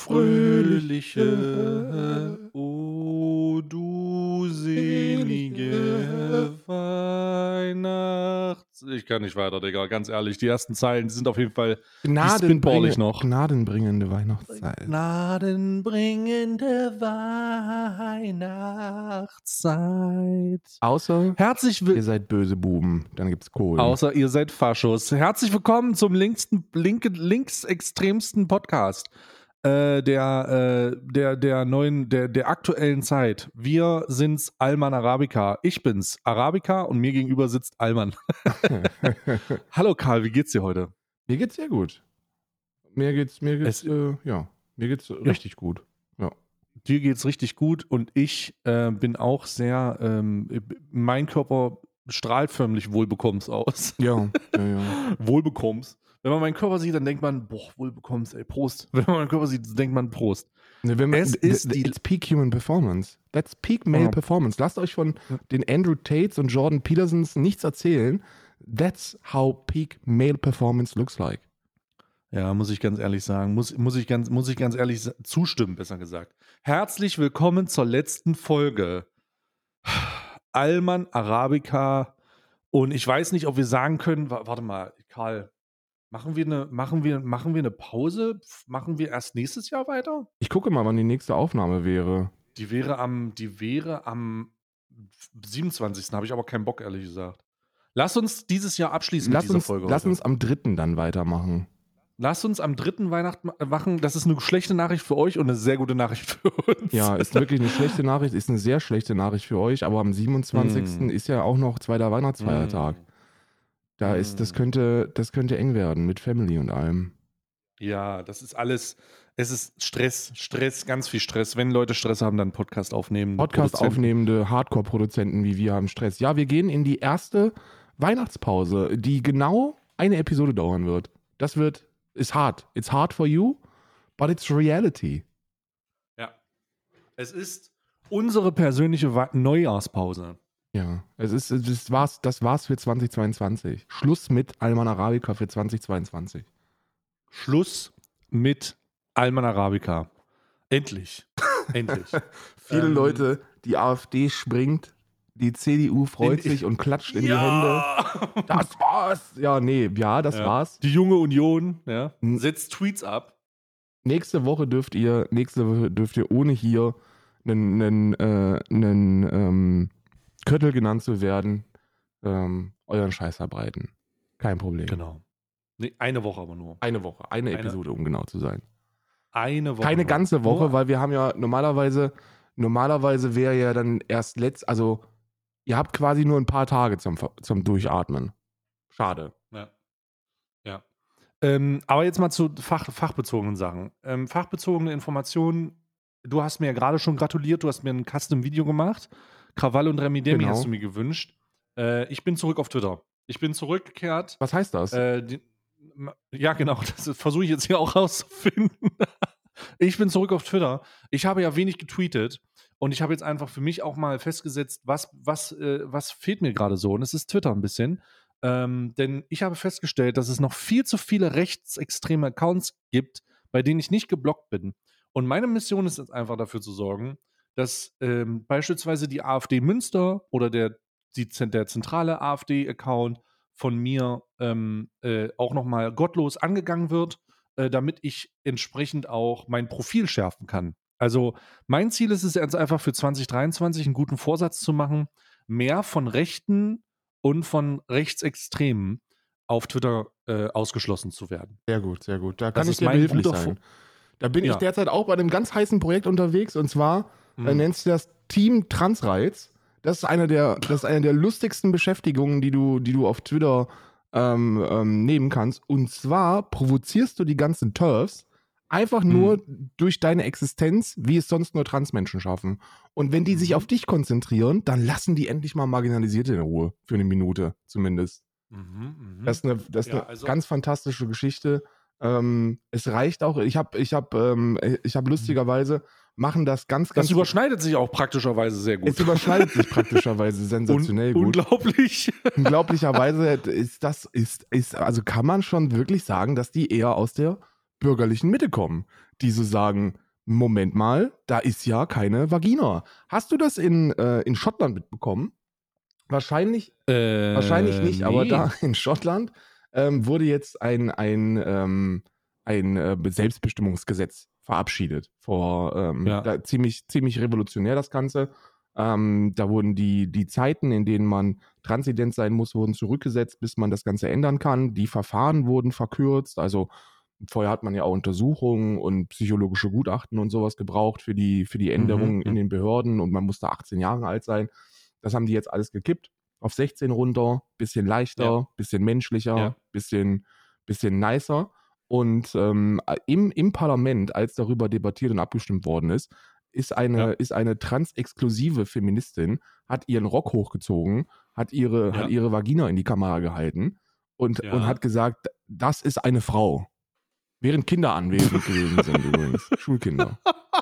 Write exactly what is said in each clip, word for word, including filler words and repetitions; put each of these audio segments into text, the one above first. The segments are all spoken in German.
fröhliche, o du selige Weihnachts... Ich kann nicht weiter, Digga, ganz ehrlich. Die ersten Zeilen, die sind auf jeden Fall, die spitball ich noch. Gnadenbringende Weihnachtszeit. Gnadenbringende Weihnachtszeit. Außer Herzlich ihr willkommen. seid böse Buben, dann gibt's Kohle. Außer ihr seid Faschos. Herzlich willkommen zum linksten, linke, linksextremsten Podcast äh, der, äh, der, der neuen, der, der aktuellen Zeit. Wir sind's, Alman Arabica. Ich bin's, Arabica, und mir gegenüber sitzt Alman. Hallo Karl, wie geht's dir heute? Mir geht's sehr gut. Mir geht's, mir geht's, Es- äh, ja, mir geht's richtig gut. Ja. Dir geht's richtig gut und ich äh, bin auch sehr, ähm, mein Körper strahlt förmlich Wohlbekommens aus. Ja, ja, ja. Wohlbekommens. Wenn man meinen Körper sieht, dann denkt man, boah, Wohlbekommens, ey, Prost. Wenn man meinen Körper sieht, denkt man, Prost. Ne, wenn man, Es ist die- It's peak human performance. That's peak male Ja. performance. Lasst euch von den Andrew Tates und Jordan Petersons nichts erzählen. That's how peak male performance looks like. Ja, muss ich ganz ehrlich sagen. Muss, muss, ich, ganz, muss ich ganz ehrlich sa- zustimmen, besser gesagt. Herzlich willkommen zur letzten Folge. Alman Arabica. Und ich weiß nicht, ob wir sagen können, wa- warte mal, Karl, machen wir eine, machen wir, machen wir eine Pause? F- Machen wir erst nächstes Jahr weiter? Ich gucke mal, wann die nächste Aufnahme wäre. Die wäre am, die wäre am siebenundzwanzigsten Habe ich aber keinen Bock, ehrlich gesagt. Lass uns dieses Jahr abschließen Lass mit dieser uns, Folge lass heute. uns am dritten dann weitermachen. Lass uns am dritten Weihnachten machen. Das ist eine schlechte Nachricht für euch und eine sehr gute Nachricht für uns. Ja, ist wirklich eine schlechte Nachricht, ist eine sehr schlechte Nachricht für euch, aber am siebenundzwanzigsten Mm. ist ja auch noch zweiter Weihnachtsfeiertag. Da ist, das Mm. könnte, das könnte eng werden mit Family und allem. Ja, das ist alles. Es ist Stress, Stress, ganz viel Stress. Wenn Leute Stress haben, dann Podcast aufnehmen. Podcast Produzenten. aufnehmende Hardcore-Produzenten wie wir haben Stress. Ja, wir gehen in die erste Weihnachtspause, die genau eine Episode dauern wird. Das wird, ist hart. It's hard for you, but it's reality. Ja. Es ist unsere persönliche Wa- Neujahrspause. Ja, es ist, das war's, das war's für zweitausendzweiundzwanzig. Schluss mit Alman Arabica für zweitausendzweiundzwanzig. Schluss mit Alman Arabica. Endlich. Endlich. Viele Ähm, Leute, die AfD springt, die C D U freut In- sich und klatscht in die Hände. Das war's. Ja, nee, ja, das Ja. war's. Die junge Union, ja, Hm. setzt Tweets ab. Nächste Woche dürft ihr, nächste Woche dürft ihr ohne hier einen, einen, äh, einen ähm, Köttel genannt zu werden, ähm, euren Scheiß verbreiten. Kein Problem. Genau. Nee, eine Woche aber nur. Eine Woche, eine, Eine- Episode, um genau zu sein. Eine Woche. Keine nur. ganze Woche, Nur- weil wir haben ja normalerweise, normalerweise wäre ja dann erst letzt, also ihr habt quasi nur ein paar Tage zum, zum Durchatmen. Schade. Ja. Ja. Ähm, aber jetzt mal zu Fach, fachbezogenen Sachen. Ähm, fachbezogene Informationen. Du hast mir ja gerade schon gratuliert. Du hast mir ein Custom-Video gemacht. Krawall und Remi Demi Genau. hast du mir gewünscht. Äh, ich bin zurück auf Twitter. Ich bin zurückgekehrt. Was heißt das? Äh, die, ja, genau. Das versuche ich jetzt hier auch rauszufinden. Ich bin zurück auf Twitter. Ich habe ja wenig getweetet. Und ich habe jetzt einfach für mich auch mal festgesetzt, was, was, äh, was fehlt mir gerade so. Und es ist Twitter ein bisschen. Ähm, denn ich habe festgestellt, dass es noch viel zu viele rechtsextreme Accounts gibt, bei denen ich nicht geblockt bin. Und meine Mission ist jetzt einfach dafür zu sorgen, dass ähm, beispielsweise die AfD Münster oder der, die, der zentrale AfD-Account von mir ähm, äh, auch nochmal gottlos angegangen wird, äh, damit ich entsprechend auch mein Profil schärfen kann. Also mein Ziel ist es jetzt einfach für zwanzig dreiundzwanzig einen guten Vorsatz zu machen, mehr von Rechten und von Rechtsextremen auf Twitter äh, ausgeschlossen zu werden. Sehr gut, sehr gut. Da kann Das ich ist dir mein behilflich guter sein. Vo- Da bin Ja. ich derzeit auch bei einem ganz heißen Projekt unterwegs und zwar Mhm. äh, nennt sich das Team Transreiz. Das ist eine der, das ist eine der lustigsten Beschäftigungen, die du, die du auf Twitter ähm, ähm, nehmen kannst. Und zwar provozierst du die ganzen Turfs einfach nur durch deine Existenz, wie es sonst nur Transmenschen schaffen. Und wenn die sich Mhm. auf dich konzentrieren, dann lassen die endlich mal Marginalisierte in Ruhe. Für eine Minute zumindest. Mhm, mh. Das ist eine, das ist Ja, eine also- ganz fantastische Geschichte. Ähm, es reicht auch, ich habe ich hab, ähm, ich hab lustigerweise, machen das ganz, ganz... Das überschneidet sich auch praktischerweise sehr gut. es überschneidet sich praktischerweise sensationell Un gut. Unglaublich. Unglaublicherweise ist das, ist, ist, also kann man schon wirklich sagen, dass die eher aus der bürgerlichen Mitte kommen, die so sagen, Moment mal, da ist ja keine Vagina. Hast du das in, äh, in Schottland mitbekommen? Wahrscheinlich, Äh, wahrscheinlich nicht, aber nee. da in Schottland ähm, wurde jetzt ein, ein, ähm, ein äh, Selbstbestimmungsgesetz verabschiedet. Vor ähm, Ja. da, ziemlich, ziemlich revolutionär das Ganze. Ähm, da wurden die, die Zeiten, in denen man transident sein muss, wurden zurückgesetzt, bis man das Ganze ändern kann. Die Verfahren wurden verkürzt. Also vorher hat man ja auch Untersuchungen und psychologische Gutachten und sowas gebraucht für die, für die Änderungen Mhm. in den Behörden und man musste achtzehn Jahre alt sein. Das haben die jetzt alles gekippt. Auf sechzehn runter, bisschen leichter, Ja. bisschen menschlicher, Ja. bisschen, bisschen nicer. Und ähm, im, im Parlament, als darüber debattiert und abgestimmt worden ist, ist eine, Ja. ist eine transexklusive Feministin, hat ihren Rock hochgezogen, hat ihre, Ja. hat ihre Vagina in die Kamera gehalten und, Ja. und hat gesagt, das ist eine Frau. Während Kinder anwesend gewesen sind übrigens. Schulkinder.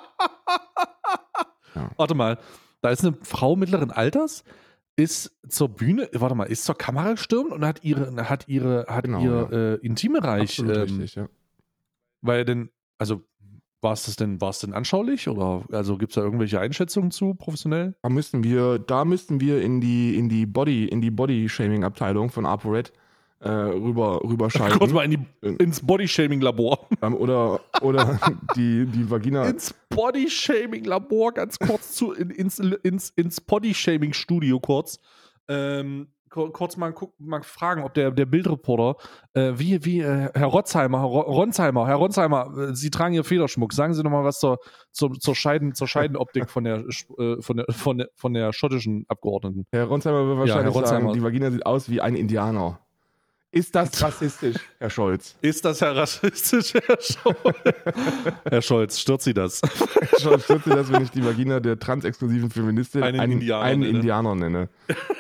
Ja. Warte mal, da ist eine Frau mittleren Alters, ist zur Bühne, warte mal, ist zur Kamera gestürmt und hat ihre, hat ihre, hat Genau, ihr ja. äh, Intimbereich, Absolut ähm, richtig, ja. weil denn, also war es das denn, war es denn anschaulich oder also gibt es da irgendwelche Einschätzungen zu professionell? Da müssten wir, da müssten wir in die, in die Body, in die Body-Shaming-Abteilung von ApoRed äh, rüber, rüberschalten. Kurz mal in die, ins Bodyshaming-Labor. Ähm, oder oder die, die Vagina. Ins Bodyshaming-Labor, ganz kurz zu, in, ins, ins, ins Bodyshaming-Studio kurz. Ähm, kur- kurz mal, guck, mal fragen, ob der, der Bildreporter, äh, wie, wie, äh, Herr Rotzheimer, Herr Ro- Ronsheimer, Herr Ronsheimer, äh, Sie tragen hier Federschmuck. Sagen Sie noch mal was zur, zur, zur, Scheiden, zur Scheidenoptik von der, äh, von, der, von, der, von der schottischen Abgeordneten. Herr Ronsheimer wird Ja, wahrscheinlich Herr Ronsheimer. sagen, die Vagina sieht aus wie ein Indianer. Ist das rassistisch, Herr Scholz? Ist das Herr rassistisch, Herr Scholz? Herr Scholz, stört Sie das? Herr Scholz, stört Sie das, wenn ich die Vagina der transexklusiven Feministin Einen einen, Indianer einen nenne. Indianer nenne?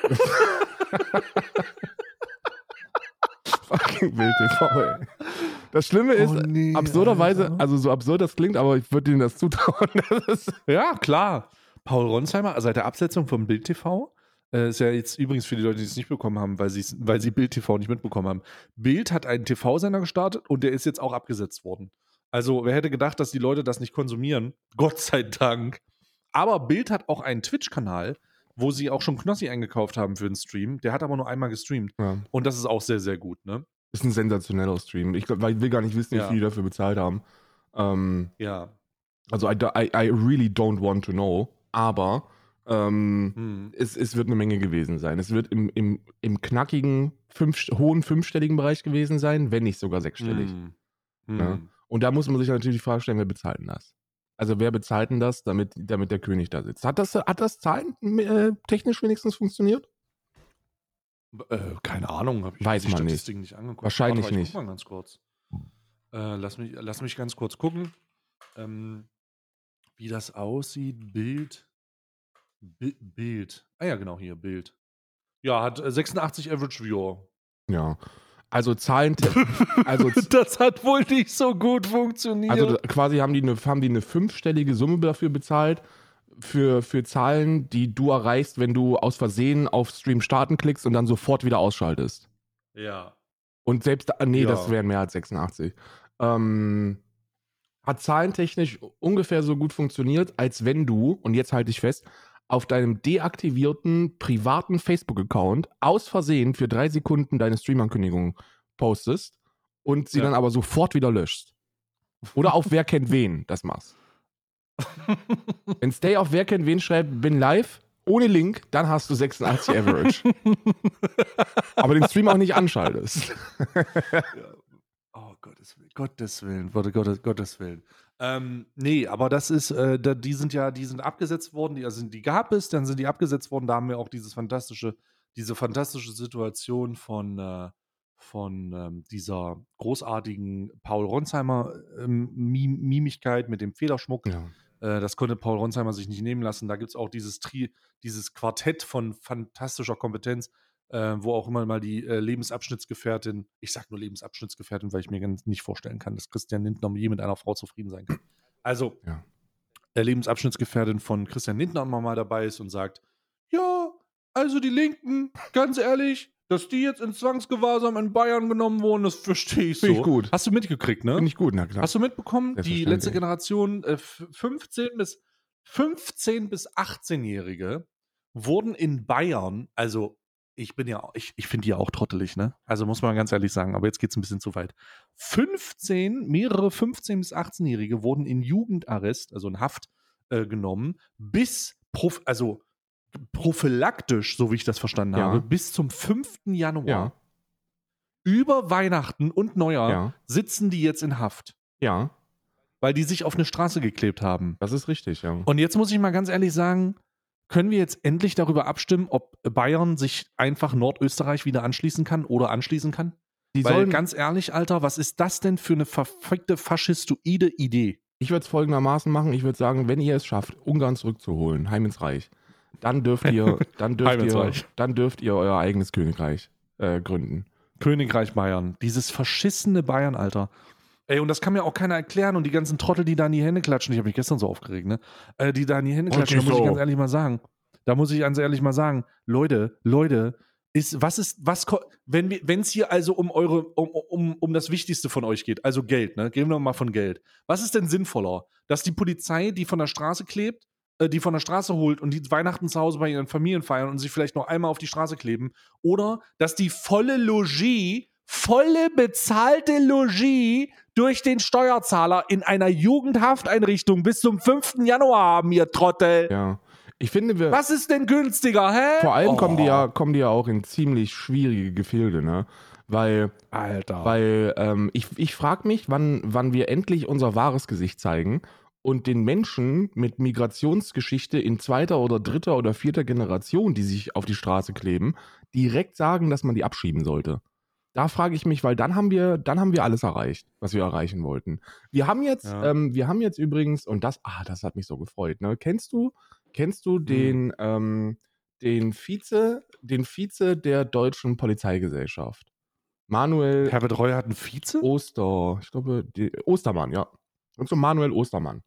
Fucking Bild T V, ey. Das Schlimme ist, Oh nee, absurderweise, Alter. also so absurd das klingt, aber ich würde Ihnen das zutrauen. Das ist Ja, klar. Paul Ronsheimer, seit der Absetzung von Bild T V, äh, ist ja jetzt übrigens für die Leute, die es nicht bekommen haben, weil, weil sie Bild T V nicht mitbekommen haben. Bild hat einen T V-Sender gestartet und der ist jetzt auch abgesetzt worden. Also, wer hätte gedacht, dass die Leute das nicht konsumieren? Gott sei Dank. Aber Bild hat auch einen Twitch-Kanal, wo sie auch schon Knossi eingekauft haben für den Stream. Der hat aber nur einmal gestreamt. ja, Und das ist auch sehr, sehr gut, ne? ist ein sensationeller Stream. Ich, glaub, ich will gar nicht wissen, wie Ja. viel die dafür bezahlt haben. Ähm, Ja. also I, I, I really don't want to know, aber ähm, Hm. es, es wird eine Menge gewesen sein. Es wird im, im, im knackigen, fünf, hohen fünfstelligen Bereich gewesen sein, wenn nicht sogar sechsstellig. Hm. Hm. Ja. Und da muss man sich natürlich die Frage stellen, wer bezahlt denn das? Also wer bezahlt denn das, damit, damit der König da sitzt? Hat das, hat das Zahlen äh, technisch wenigstens funktioniert? Äh, keine Ahnung, habe ich Weiß mir die man nicht. Statistiken nicht angeguckt. Wahrscheinlich Warte mal, ich nicht. Guck mal ganz kurz. Äh, lass, mich, lass mich ganz kurz gucken, ähm, wie das aussieht. Bild. Bi Bild. Ah ja, genau, hier, Bild. Ja, hat äh, sechsundachtzig Average Viewer. Ja. Also Zahlen, also Das hat wohl nicht so gut funktioniert. Also da- quasi haben die eine, haben die eine fünfstellige Summe dafür bezahlt, für, für Zahlen, die du erreichst, wenn du aus Versehen auf Stream starten klickst und dann sofort wieder ausschaltest. ja. Und selbst, da- nee, Ja. das wären mehr als sechsundachtzig. Ähm, hat zahlentechnisch ungefähr so gut funktioniert, als wenn du, und jetzt halte ich fest, auf deinem deaktivierten privaten Facebook-Account aus Versehen für drei Sekunden deine Stream-Ankündigung postest und sie Ja. dann aber sofort wieder löscht. Oder auf Wer kennt wen das machst. Wenn Stay auf Wer kennt wen schreibt, bin live, ohne Link, dann hast du sechsundachtzig Average. Aber den Stream auch nicht anschaltest. Oh, Gottes Willen, Gottes Willen, Warte, Gottes, Gottes Willen. Ähm, nee, aber das ist, äh, da, die sind ja, die sind abgesetzt worden, die, also die gab es, dann sind die abgesetzt worden, da haben wir auch dieses fantastische, diese fantastische Situation von, äh, von ähm, dieser großartigen Paul Ronsheimer ähm, Mim Mimigkeit mit dem Federschmuck. Ja. Äh, das konnte Paul Ronsheimer sich nicht nehmen lassen. Da gibt es auch dieses, Tri dieses Quartett von fantastischer Kompetenz, äh, wo auch immer mal die äh, Lebensabschnittsgefährtin, ich sag nur Lebensabschnittsgefährtin, weil ich mir ganz nicht vorstellen kann, dass Christian Lindner je mit einer Frau zufrieden sein kann. Also, Ja. der Lebensabschnittsgefährtin von Christian Lindner immer mal dabei ist und sagt, ja, also die Linken, ganz ehrlich, dass die jetzt in Zwangsgewahrsam in Bayern genommen wurden, das verstehe ich so. Finde ich gut. Hast du mitgekriegt, ne? Finde ich gut, na klar. Hast du mitbekommen, die Selbstverständlich. letzte Generation, äh, fünfzehn bis fünfzehn bis achtzehnjährige wurden in Bayern, also ich bin ja, ich, ich finde die ja auch trottelig, ne? Also muss man ganz ehrlich sagen, aber jetzt geht es ein bisschen zu weit. fünfzehn, mehrere fünfzehn bis achtzehnjährige wurden in Jugendarrest, also in Haft äh, genommen, bis, prof, also prophylaktisch, so wie ich das verstanden Ja. habe, bis zum fünften Januar. Ja. Über Weihnachten und Neujahr Ja. sitzen die jetzt in Haft, Ja, weil die sich auf eine Straße geklebt haben. das ist richtig, ja. Und jetzt muss ich mal ganz ehrlich sagen, können wir jetzt endlich darüber abstimmen, ob Bayern sich einfach Nordösterreich wieder anschließen kann oder anschließen kann? Die Weil sollen, ganz ehrlich, Alter, was ist das denn für eine verfickte faschistoide Idee? ich würde es folgendermaßen machen, ich würde sagen, wenn ihr es schafft, Ungarn zurückzuholen, heim ins Reich, dann dürft ihr, dann dürft Heim ins ihr, Reich. dann dürft ihr euer eigenes Königreich äh, gründen. Königreich Bayern. Dieses verschissene Bayern, Alter. Ey, und das kann mir auch keiner erklären. Und die ganzen Trottel, die da in die Hände klatschen, ich habe mich gestern so aufgeregt, ne? Äh, die da in die Hände klatschen, da Okay, muss ich so. ganz ehrlich mal sagen, da muss ich ganz ehrlich mal sagen, Leute, Leute, ist, was ist, was, ko- wenn wir, wenn es hier also um eure, um, um, um das Wichtigste von euch geht, also Geld, ne? Gehen wir mal von Geld. Was ist denn sinnvoller? Dass die Polizei, die von der Straße klebt, äh, die von der Straße holt und die Weihnachten zu Hause bei ihren Familien feiern und sich vielleicht noch einmal auf die Straße kleben, oder dass die volle Logis, volle bezahlte Logis durch den Steuerzahler in einer Jugendhafteinrichtung bis zum fünften Januar haben, ihr Trottel. Ja. Ich finde, wir, Was ist denn günstiger, hä? vor allem Oh. kommen die ja, kommen die ja auch in ziemlich schwierige Gefilde, ne? Weil, Alter. weil ähm, ich, ich frage mich, wann, wann wir endlich unser wahres Gesicht zeigen und den Menschen mit Migrationsgeschichte in zweiter oder dritter oder vierter Generation, die sich auf die Straße kleben, direkt sagen, dass man die abschieben sollte. Da frage ich mich, weil dann haben wir, dann haben wir alles erreicht, was wir erreichen wollten. Wir haben jetzt, Ja. ähm, wir haben jetzt übrigens, und das, ah, das hat mich so gefreut, ne? Kennst du, kennst du den, ähm, den Vize, den Vize der deutschen Polizeigesellschaft? Manuel Herbert Reuer hat einen Vize? Oster, ich glaube, die, Ostermann, ja. Und so Manuel Ostermann.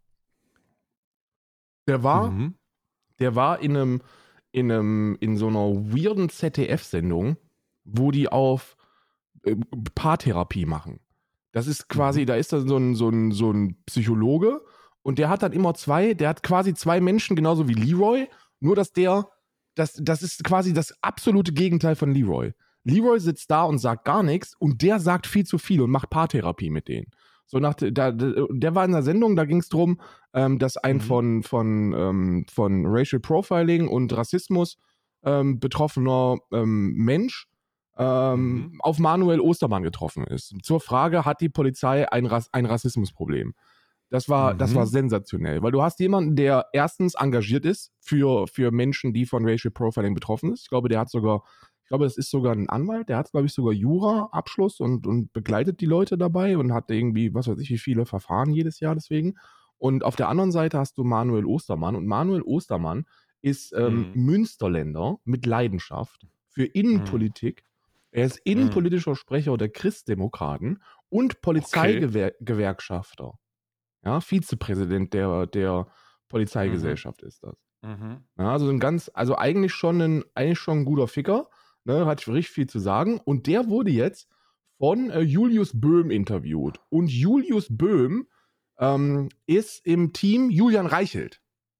Der war, Mhm. der war in einem, in einem, in so einer weirden Z D F-Sendung, wo die auf äh, Paartherapie machen. Das ist quasi, Mhm. da ist da so ein, so ein, so ein Psychologe und der hat dann immer zwei, der hat quasi zwei Menschen, genauso wie Leroy, nur dass der, das, das ist quasi das absolute Gegenteil von Leroy. Leroy sitzt da und sagt gar nichts und der sagt viel zu viel und macht Paartherapie mit denen. So nach, da, der war in der Sendung, da ging es darum, ähm, dass ein Mhm. von, von, ähm, von Racial Profiling und Rassismus ähm, betroffener ähm, Mensch ähm, Mhm. auf Manuel Ostermann getroffen ist. Zur Frage, hat die Polizei ein, Rass ein Rassismusproblem? Das war, Mhm. das war sensationell, weil du hast jemanden, der erstens engagiert ist für, für Menschen, die von Racial Profiling betroffen ist. Ich glaube, der hat sogar, ich glaube, es ist sogar ein Anwalt, der hat, glaube ich, sogar Jura-Abschluss und, und begleitet die Leute dabei und hat irgendwie, was weiß ich, wie viele Verfahren jedes Jahr deswegen. Und auf der anderen Seite hast du Manuel Ostermann und Manuel Ostermann ist ähm, Mhm. Münsterländer mit Leidenschaft für Innenpolitik. Er ist Mhm. innenpolitischer Sprecher der Christdemokraten und Polizeigewerkschafter. Ja, Vizepräsident der, der Polizeigesellschaft ist das. Mhm. Ja, also ein ganz, also eigentlich schon ein, eigentlich schon ein guter Ficker, ne, hat richtig viel zu sagen. Und der wurde jetzt von äh, Julius Böhm interviewt. Und Julius Böhm ähm, ist im Team Julian Reichelt,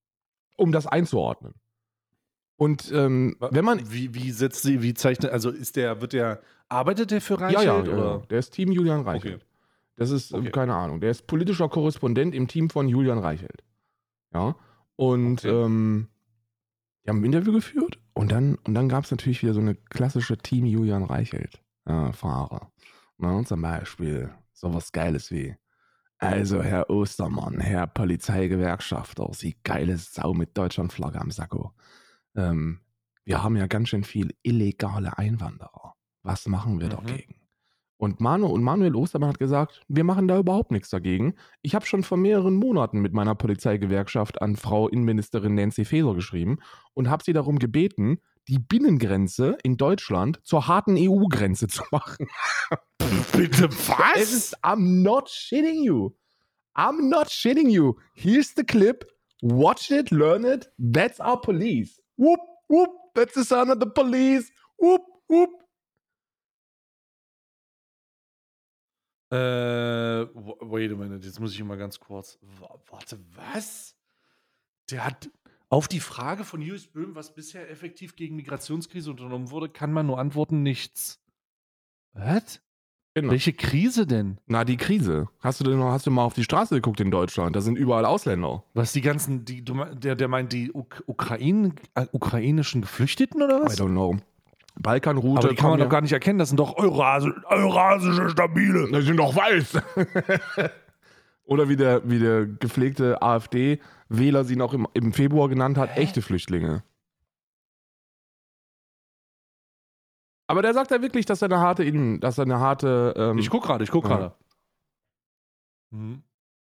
um das einzuordnen. Und ähm, Wa- wenn man, Wie, wie setzt sie, wie zeichnet, also ist der, wird der, arbeitet der für ja, Reichelt? ja, ja, oder? ja, der ist Team Julian Reichelt. Okay. Das ist, äh, Okay. keine Ahnung, der ist politischer Korrespondent im Team von Julian Reichelt. Ja, und Okay. ähm, die haben ein Interview geführt und dann, und dann gab es natürlich wieder so eine klassische Team Julian Reichelt äh, Fahrer. Na, zum Beispiel sowas Geiles wie, also Herr Ostermann, Herr Polizeigewerkschafter, Sie geile Sau mit Deutschlandflagge am Sakko. Ähm, wir haben ja ganz schön viel illegale Einwanderer. Was machen wir Mhm. dagegen? Und, Manu, und Manuel Ostermann hat gesagt, wir machen da überhaupt nichts dagegen. Ich habe schon vor mehreren Monaten mit meiner Polizeigewerkschaft an Frau Innenministerin Nancy Faeser geschrieben und habe sie darum gebeten, die Binnengrenze in Deutschland zur harten E U-Grenze zu machen. Bitte Es was? ist, I'm not shitting you. I'm not shitting you. Here's the clip. Watch it, learn it. That's our police. Whoop, whoop. That's the sound of the police. Whoop, whoop. Äh, w- wait a minute, jetzt muss ich mal ganz kurz. Wa- Warte, was? Der hat auf die Frage von Julius Böhm, was bisher effektiv gegen Migrationskrise unternommen wurde, kann man nur antworten, nichts. Was? Genau. Welche Krise denn? Na, die Krise. Hast du denn, hast du mal auf die Straße geguckt in Deutschland? Da sind überall Ausländer. Was die ganzen, die, du me- der, der meint die Uk Ukraine, äh, ukrainischen Geflüchteten oder I was? don't know. Balkanroute. Aber die kann man kommen doch ja- gar nicht erkennen, das sind doch Eurasi eurasische Stabile. Die sind doch weiß. Oder wie der, wie der gepflegte AfD-Wähler sie noch im, im Februar genannt hat, Hä? echte Flüchtlinge. Aber der sagt ja wirklich, dass er eine harte, Innen- dass er eine harte. Ähm, Ich guck gerade, ich guck ja. gerade. Mhm.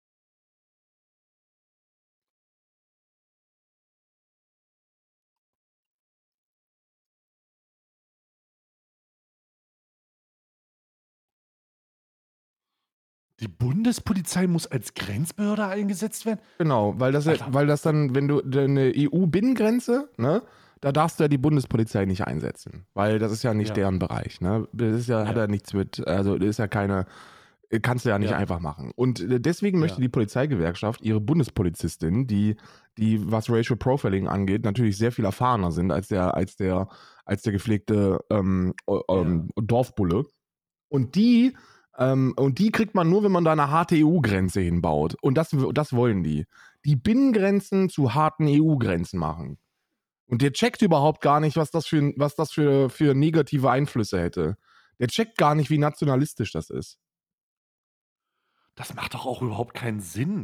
Die Bundespolizei muss als Grenzbehörde eingesetzt werden? Genau, weil das, ja, Alter. weil das dann, wenn du eine E U-Binnengrenze, ne, da darfst du ja die Bundespolizei nicht einsetzen, weil das ist ja nicht Ja. deren Bereich, ne? Das ist ja, hat Ja. ja nichts mit, also das ist ja keine, kannst du ja nicht Ja. einfach machen. Und äh, deswegen möchte Ja. die Polizeigewerkschaft ihre Bundespolizistin, die, die was Racial Profiling angeht, natürlich sehr viel erfahrener sind als der, als der, als der gepflegte ähm, ähm, Dorfbulle. Und die Ähm, und die kriegt man nur, wenn man da eine harte E U-Grenze hinbaut. Und das, das wollen die. Die Binnengrenzen zu harten E U-Grenzen machen. Und der checkt überhaupt gar nicht, was das, für, was das für, für negative Einflüsse hätte. Der checkt gar nicht, wie nationalistisch das ist. Das macht doch auch überhaupt keinen Sinn.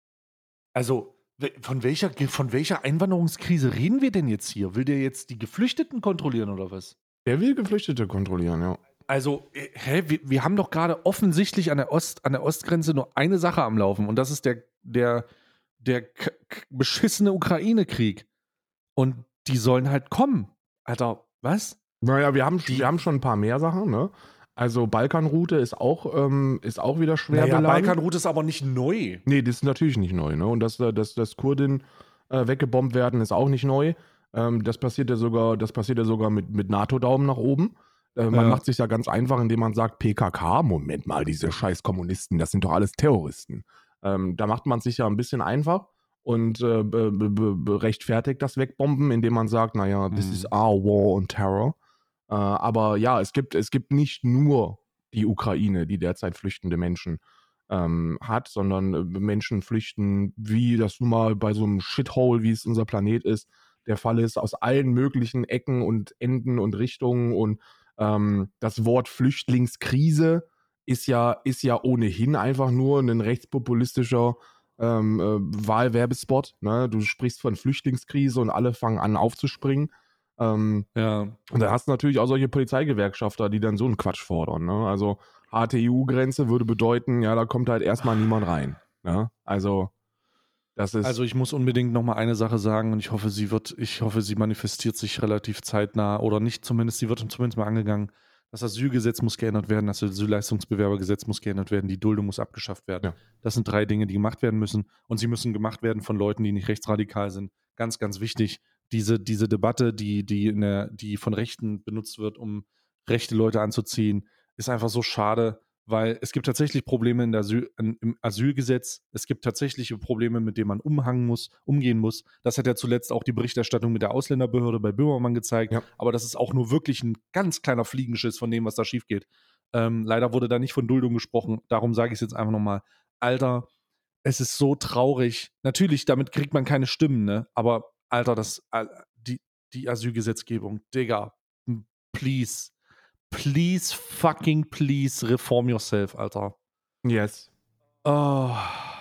Also, we- von welcher, Ge- von welcher Einwanderungskrise reden wir denn jetzt hier? Will der jetzt die Geflüchteten kontrollieren oder was? Der will Geflüchtete kontrollieren, ja. Also, äh, hä, wir, wir haben doch gerade offensichtlich an der, Ost, an der Ostgrenze nur eine Sache am Laufen und das ist der, der, der k- k- beschissene Ukraine-Krieg. Und die sollen halt kommen. Alter, was? Naja, wir haben, Die- wir haben schon ein paar mehr Sachen, ne? Also Balkanroute ist auch, ähm, ist auch wieder schwer Naja, beladen. Balkanroute ist aber nicht neu. Nee, das ist natürlich nicht neu, ne? Und dass, äh, dass, dass Kurden äh, weggebombt werden, ist auch nicht neu. Ähm, das passiert ja sogar, das passiert ja sogar mit, mit NATO-Daumen nach oben. Äh, man Ja. macht sich ja ganz einfach, indem man sagt, P K K, Moment mal, diese scheiß Kommunisten, das sind doch alles Terroristen. Ähm, da macht man sich ja ein bisschen einfach und äh, be, be, be, rechtfertigt das Wegbomben, indem man sagt, naja, this Mhm. is our war on terror. Äh, aber ja, es gibt, es gibt nicht nur die Ukraine, die derzeit flüchtende Menschen ähm, hat, sondern äh, Menschen flüchten, wie das nun mal bei so einem Shithole, wie es unser Planet ist, der Fall ist, aus allen möglichen Ecken und Enden und Richtungen. Und ähm, das Wort Flüchtlingskrise ist ja, ist ja ohnehin einfach nur ein rechtspopulistischer ähm, äh, Wahlwerbespot. Ne? Du sprichst von Flüchtlingskrise und alle fangen an aufzuspringen. Ähm, Ja. und da hast du natürlich auch solche Polizeigewerkschafter, die dann so einen Quatsch fordern. Ne? Also harte E U-Grenze würde bedeuten, ja, da kommt halt erstmal niemand rein. Ne? Also das ist. Also ich muss unbedingt noch mal eine Sache sagen und ich hoffe, sie wird, ich hoffe, sie manifestiert sich relativ zeitnah oder nicht zumindest, sie wird zumindest mal angegangen. Das Asylgesetz muss geändert werden, das Asylleistungsbewerbergesetz muss geändert werden, die Duldung muss abgeschafft werden. Ja. Das sind drei Dinge, die gemacht werden müssen und sie müssen gemacht werden von Leuten, die nicht rechtsradikal sind. Ganz, ganz wichtig. Diese, diese Debatte, die, die, in der, die von Rechten benutzt wird, um rechte Leute anzuziehen, ist einfach so schade, weil es gibt tatsächlich Probleme in der Asyl, in, im Asylgesetz. Es gibt tatsächliche Probleme, mit denen man umhangen muss, umgehen muss. Das hat ja zuletzt auch die Berichterstattung mit der Ausländerbehörde bei Böhmermann gezeigt. Ja. Aber das ist auch nur wirklich ein ganz kleiner Fliegenschiss von dem, was da schief geht. Ähm, leider wurde da nicht von Duldung gesprochen. Darum sage ich es jetzt einfach nochmal. Alter, es ist so traurig. Natürlich, damit kriegt man keine Stimmen, ne? Aber Alter, das, die, die Asylgesetzgebung, Digga, please. Please, fucking please, reform yourself, Alter. Yes. Oh,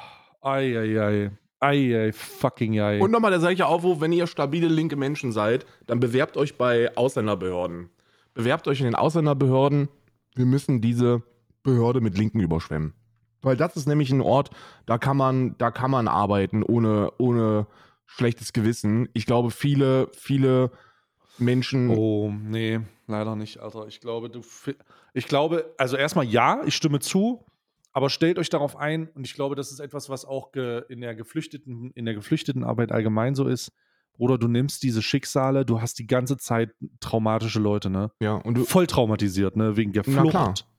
ei, ei, ei. Ei, ei, fucking ei. Und nochmal der gleiche Aufruf, wenn ihr stabile linke Menschen seid, dann bewerbt euch bei Ausländerbehörden. Bewerbt euch in den Ausländerbehörden. Wir müssen diese Behörde mit Linken überschwemmen. Weil das ist nämlich ein Ort, da kann man, da kann man arbeiten ohne, ohne schlechtes Gewissen. Ich glaube, viele, viele Menschen. Oh, nee, leider nicht, Alter. Ich glaube, du. Ich glaube, also erstmal ja, ich stimme zu, aber stellt euch darauf ein, und ich glaube, das ist etwas, was auch ge, in der Geflüchteten, in der Geflüchtetenarbeit allgemein so ist. Bruder, du nimmst diese Schicksale, du hast die ganze Zeit traumatische Leute, ne? Ja, und du, Voll traumatisiert, ne? Wegen der Na klar. Flucht.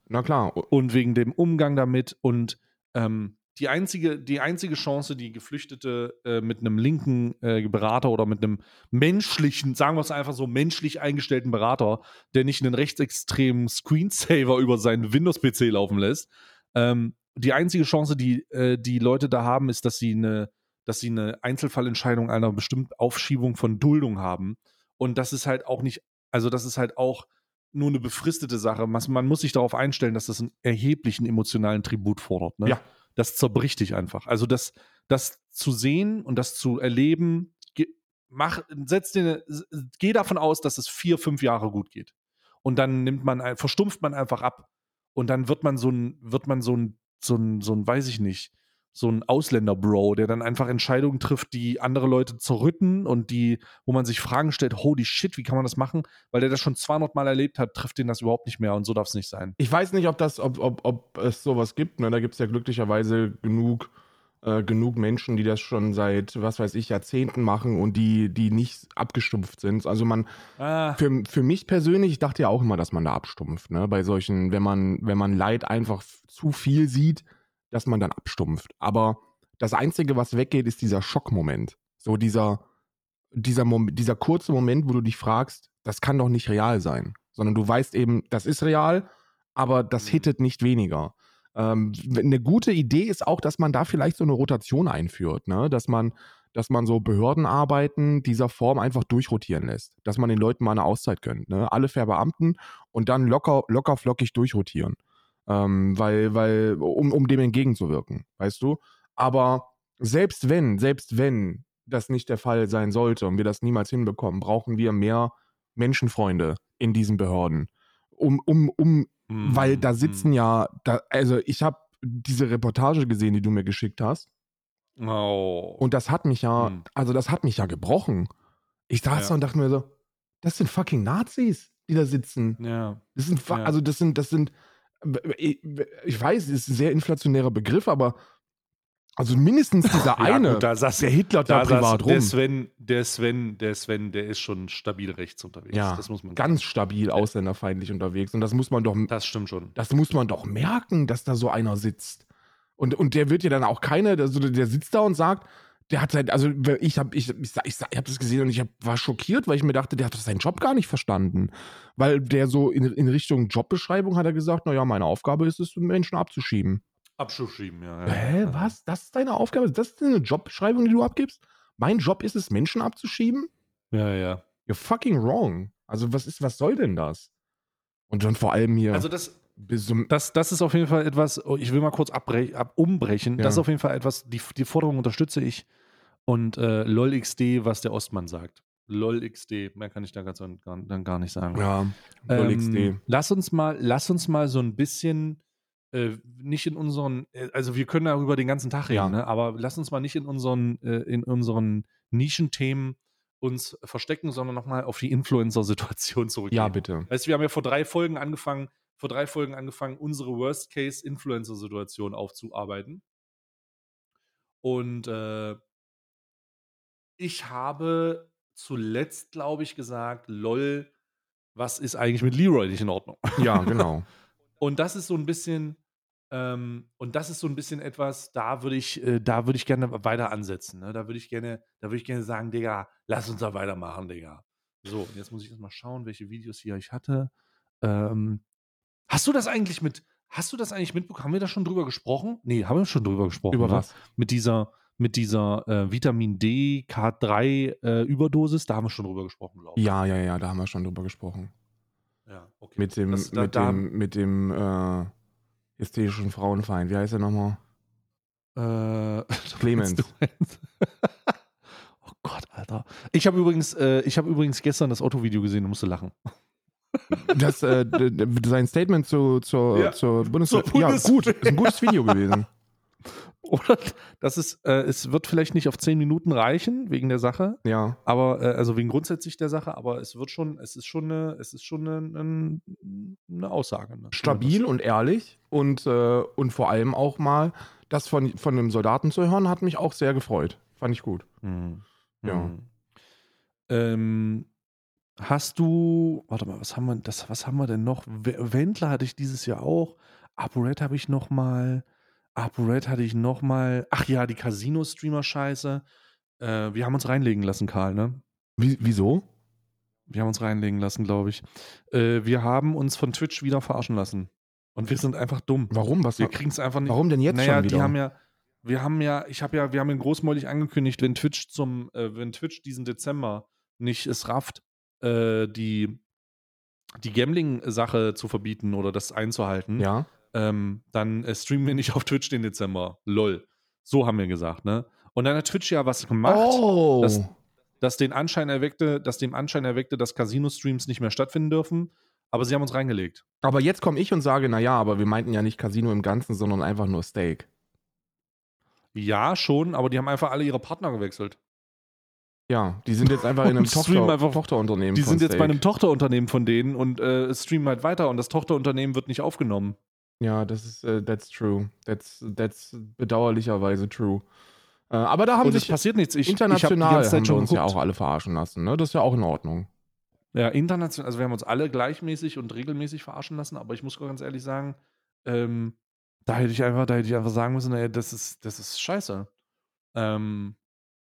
Na klar. Und wegen dem Umgang damit und ähm, die einzige, die einzige Chance, die Geflüchtete äh, mit einem linken äh, Berater oder mit einem menschlichen, sagen wir es einfach so, menschlich eingestellten Berater, der nicht einen rechtsextremen Screensaver über seinen Windows-P C laufen lässt, ähm, die einzige Chance, die äh, die Leute da haben, ist, dass sie eine, dass sie eine Einzelfallentscheidung einer bestimmten Aufschiebung von Duldung haben. Und das ist halt auch nicht, also das ist halt auch nur eine befristete Sache. Man, man muss sich darauf einstellen, dass das einen erheblichen emotionalen Tribut fordert. Ne? Ja. Das zerbricht dich einfach. Also das, das zu sehen und das zu erleben, ge, mach, setz dir, geh davon aus, dass es vier, fünf Jahre gut geht. Und dann nimmt man, ein- verstumpft man einfach ab. Und dann wird man so ein, wird man so ein, so ein, so ein, weiß ich nicht, so ein Ausländer-Bro, der dann einfach Entscheidungen trifft, die andere Leute zerrütten und die, wo man sich Fragen stellt, holy shit, wie kann man das machen? Weil der das schon zweihundert Mal erlebt hat, trifft den das überhaupt nicht mehr und so darf es nicht sein. Ich weiß nicht, ob das, ob, ob, ob es sowas gibt. Ne? Da gibt es ja glücklicherweise genug, äh, genug Menschen, die das schon seit, was weiß ich, Jahrzehnten machen und die, die nicht abgestumpft sind. Also man, Ah. für, für mich persönlich, ich dachte ja auch immer, dass man da abstumpft, ne? Bei solchen, wenn man, wenn man Leid einfach zu viel sieht, dass man dann abstumpft. Aber das Einzige, was weggeht, ist dieser Schockmoment. So dieser, dieser, Mom- dieser kurze Moment, wo du dich fragst, das kann doch nicht real sein. Sondern du weißt eben, das ist real, aber das Mhm. hittet nicht weniger. Ähm, eine gute Idee ist auch, dass man da vielleicht so eine Rotation einführt, ne? Dass man, dass man so Behördenarbeiten dieser Form einfach durchrotieren lässt. Dass man den Leuten mal eine Auszeit gönnt, ne? Alle verbeamten und dann locker, locker flockig durchrotieren. Ähm, weil, weil, um, um dem entgegenzuwirken, weißt du? Aber selbst wenn, selbst wenn das nicht der Fall sein sollte und wir das niemals hinbekommen, brauchen wir mehr Menschenfreunde in diesen Behörden. Um, um, um, Mhm. weil da sitzen Mhm. ja, da, also ich habe diese Reportage gesehen, die du mir geschickt hast. Oh. Und das hat mich ja, Mhm. also das hat mich ja gebrochen. Ich saß Ja. da und dachte mir so, das sind fucking Nazis, die da sitzen. Ja. Das sind, fa- Ja. also das sind, das sind, ich, ich weiß, es ist ein sehr inflationärer Begriff, aber also mindestens dieser Ja, eine, gut, da saß, der Hitler da da saß privat der rum. Sven, der Sven, der Sven, der ist schon stabil rechts unterwegs. Ja, das muss man ganz sagen. stabil ausländerfeindlich unterwegs. Und das muss man doch, Das stimmt schon. das muss man doch merken, dass da so einer sitzt. Und, und der wird ja dann auch keine, also der sitzt da und sagt, der hat halt, also ich habe ich, ich, ich, ich hab das gesehen und ich hab, war schockiert, weil ich mir dachte, der hat doch seinen Job gar nicht verstanden. Weil der so in, in Richtung Jobbeschreibung hat er gesagt, naja, meine Aufgabe ist es, Menschen abzuschieben. Abschuss schieben, ja. ja. Hä, ja. was? Das ist deine Aufgabe? Das ist eine Jobbeschreibung, die du abgibst? Mein Job ist es, Menschen abzuschieben? Ja, ja. You're fucking wrong. Also was ist, was soll denn das? Und dann vor allem hier. Also das, bis zum, das, das ist auf jeden Fall etwas, oh, ich will mal kurz abbre ab, umbrechen. Ja. Das ist auf jeden Fall etwas, die, die Forderung unterstütze ich. Und äh, LOLXD, was der Ostmann sagt. LOLXD, mehr kann ich da ganz, dann gar nicht sagen. ja, Ähm, lass uns mal, lass uns mal so ein bisschen äh, nicht in unseren, äh, also wir können darüber den ganzen Tag reden, Ja. ne? Aber lass uns mal nicht in unseren, äh, in unseren Nischenthemen uns verstecken, sondern nochmal auf die Influencer-Situation zurückgehen. Ja, bitte. Weißt du, wir haben ja vor drei Folgen angefangen, vor drei Folgen angefangen, unsere Worst-Case-Influencer-Situation aufzuarbeiten. Und äh, ich habe zuletzt, glaube ich, gesagt, lol, was ist eigentlich mit Leroy nicht in Ordnung? Ja, genau. Und das ist so ein bisschen, ähm, und das ist so ein bisschen etwas, da würde ich, äh, da würde ich gerne weiter ansetzen. Ne? Da würde ich gerne, da würde ich gerne sagen, Digga, lass uns da weitermachen, Digga. So, und jetzt muss ich erst mal schauen, welche Videos hier ich hatte. Ähm, hast du das eigentlich mit, hast du das eigentlich mitbekommen? Haben wir da schon drüber gesprochen? Nee, haben wir schon drüber gesprochen. Über ne? was? Mit dieser, mit dieser äh, Vitamin D K drei äh, Überdosis, da haben wir schon drüber gesprochen, glaube ich. Ja, ja, ja, da haben wir schon drüber gesprochen. Ja, okay. Mit dem, Das- da- mit da- dem, mit dem äh, ästhetischen Frauenfeind. Wie heißt er nochmal? Äh, Clemens. du meinst- oh Gott, Alter. Ich habe übrigens, äh, ich habe übrigens gestern das Otto-Video gesehen und musste lachen. Das, äh, d- d- sein Statement zu, zur, Ja, zur Bundes zur Ja, Bundeswehr. gut. Ist ein gutes Video gewesen. Oder? Das ist, äh, es wird vielleicht nicht auf zehn Minuten reichen, wegen der Sache, Ja. aber, äh, also wegen grundsätzlich der Sache, aber es wird schon, es ist schon eine, es ist schon eine, eine, eine Aussage. Ne? Stabil und ehrlich und, äh, und vor allem auch mal das von, von einem Soldaten zu hören, hat mich auch sehr gefreut. Fand ich gut. Mhm. Ja. Mhm. Ähm, hast du, warte mal, was haben wir, das, was haben wir denn noch? W- Wendler hatte ich dieses Jahr auch. ApoRed habe ich noch mal. ApoRed hatte ich noch mal. Ach ja, die Casino-Streamer-Scheiße. Äh, wir haben uns reinlegen lassen, Karl, ne? Wie, wieso? Wir haben uns reinlegen lassen, glaube ich. Äh, wir haben uns von Twitch wieder verarschen lassen. Und wir sind einfach dumm. Warum? Was, Wir kriegen es einfach nicht. warum denn jetzt Naja, schon die wieder? haben ja, wir haben ja, ich habe ja, wir haben ja großmäulig angekündigt, wenn Twitch zum, äh, wenn Twitch diesen Dezember nicht es rafft, äh, die, die Gambling-Sache zu verbieten oder das einzuhalten, Ja. ähm, dann äh, streamen wir nicht auf Twitch den Dezember. Lol. So haben wir gesagt, ne? Und dann hat Twitch ja was gemacht, Oh. dass, dass den Anschein erweckte, dass dem Anschein erweckte, dass Casino-Streams nicht mehr stattfinden dürfen, aber sie haben uns reingelegt. Aber jetzt komme ich und sage, naja, aber wir meinten ja nicht Casino im Ganzen, sondern einfach nur Steak. Ja, schon, aber die haben einfach alle ihre Partner gewechselt. Ja, die sind jetzt einfach in einem Und streamen Tochter, einfach- Tochterunternehmen Die von sind jetzt bei Steak. einem Tochterunternehmen von denen und äh, streamen halt weiter und das Tochterunternehmen wird nicht aufgenommen. Ja, das ist, äh, that's true. That's, that's bedauerlicherweise true. Äh, aber da haben Und es sich passiert nichts. Ich, ich habe die international ganze Zeit haben wir schon uns ja geguckt. auch alle verarschen lassen, ne? Das ist ja auch in Ordnung. Ja, international, also wir haben uns alle gleichmäßig und regelmäßig verarschen lassen, aber ich muss ganz ehrlich sagen, ähm, da hätte ich einfach, da hätte ich einfach sagen müssen, ey, das ist, das ist scheiße. Ähm,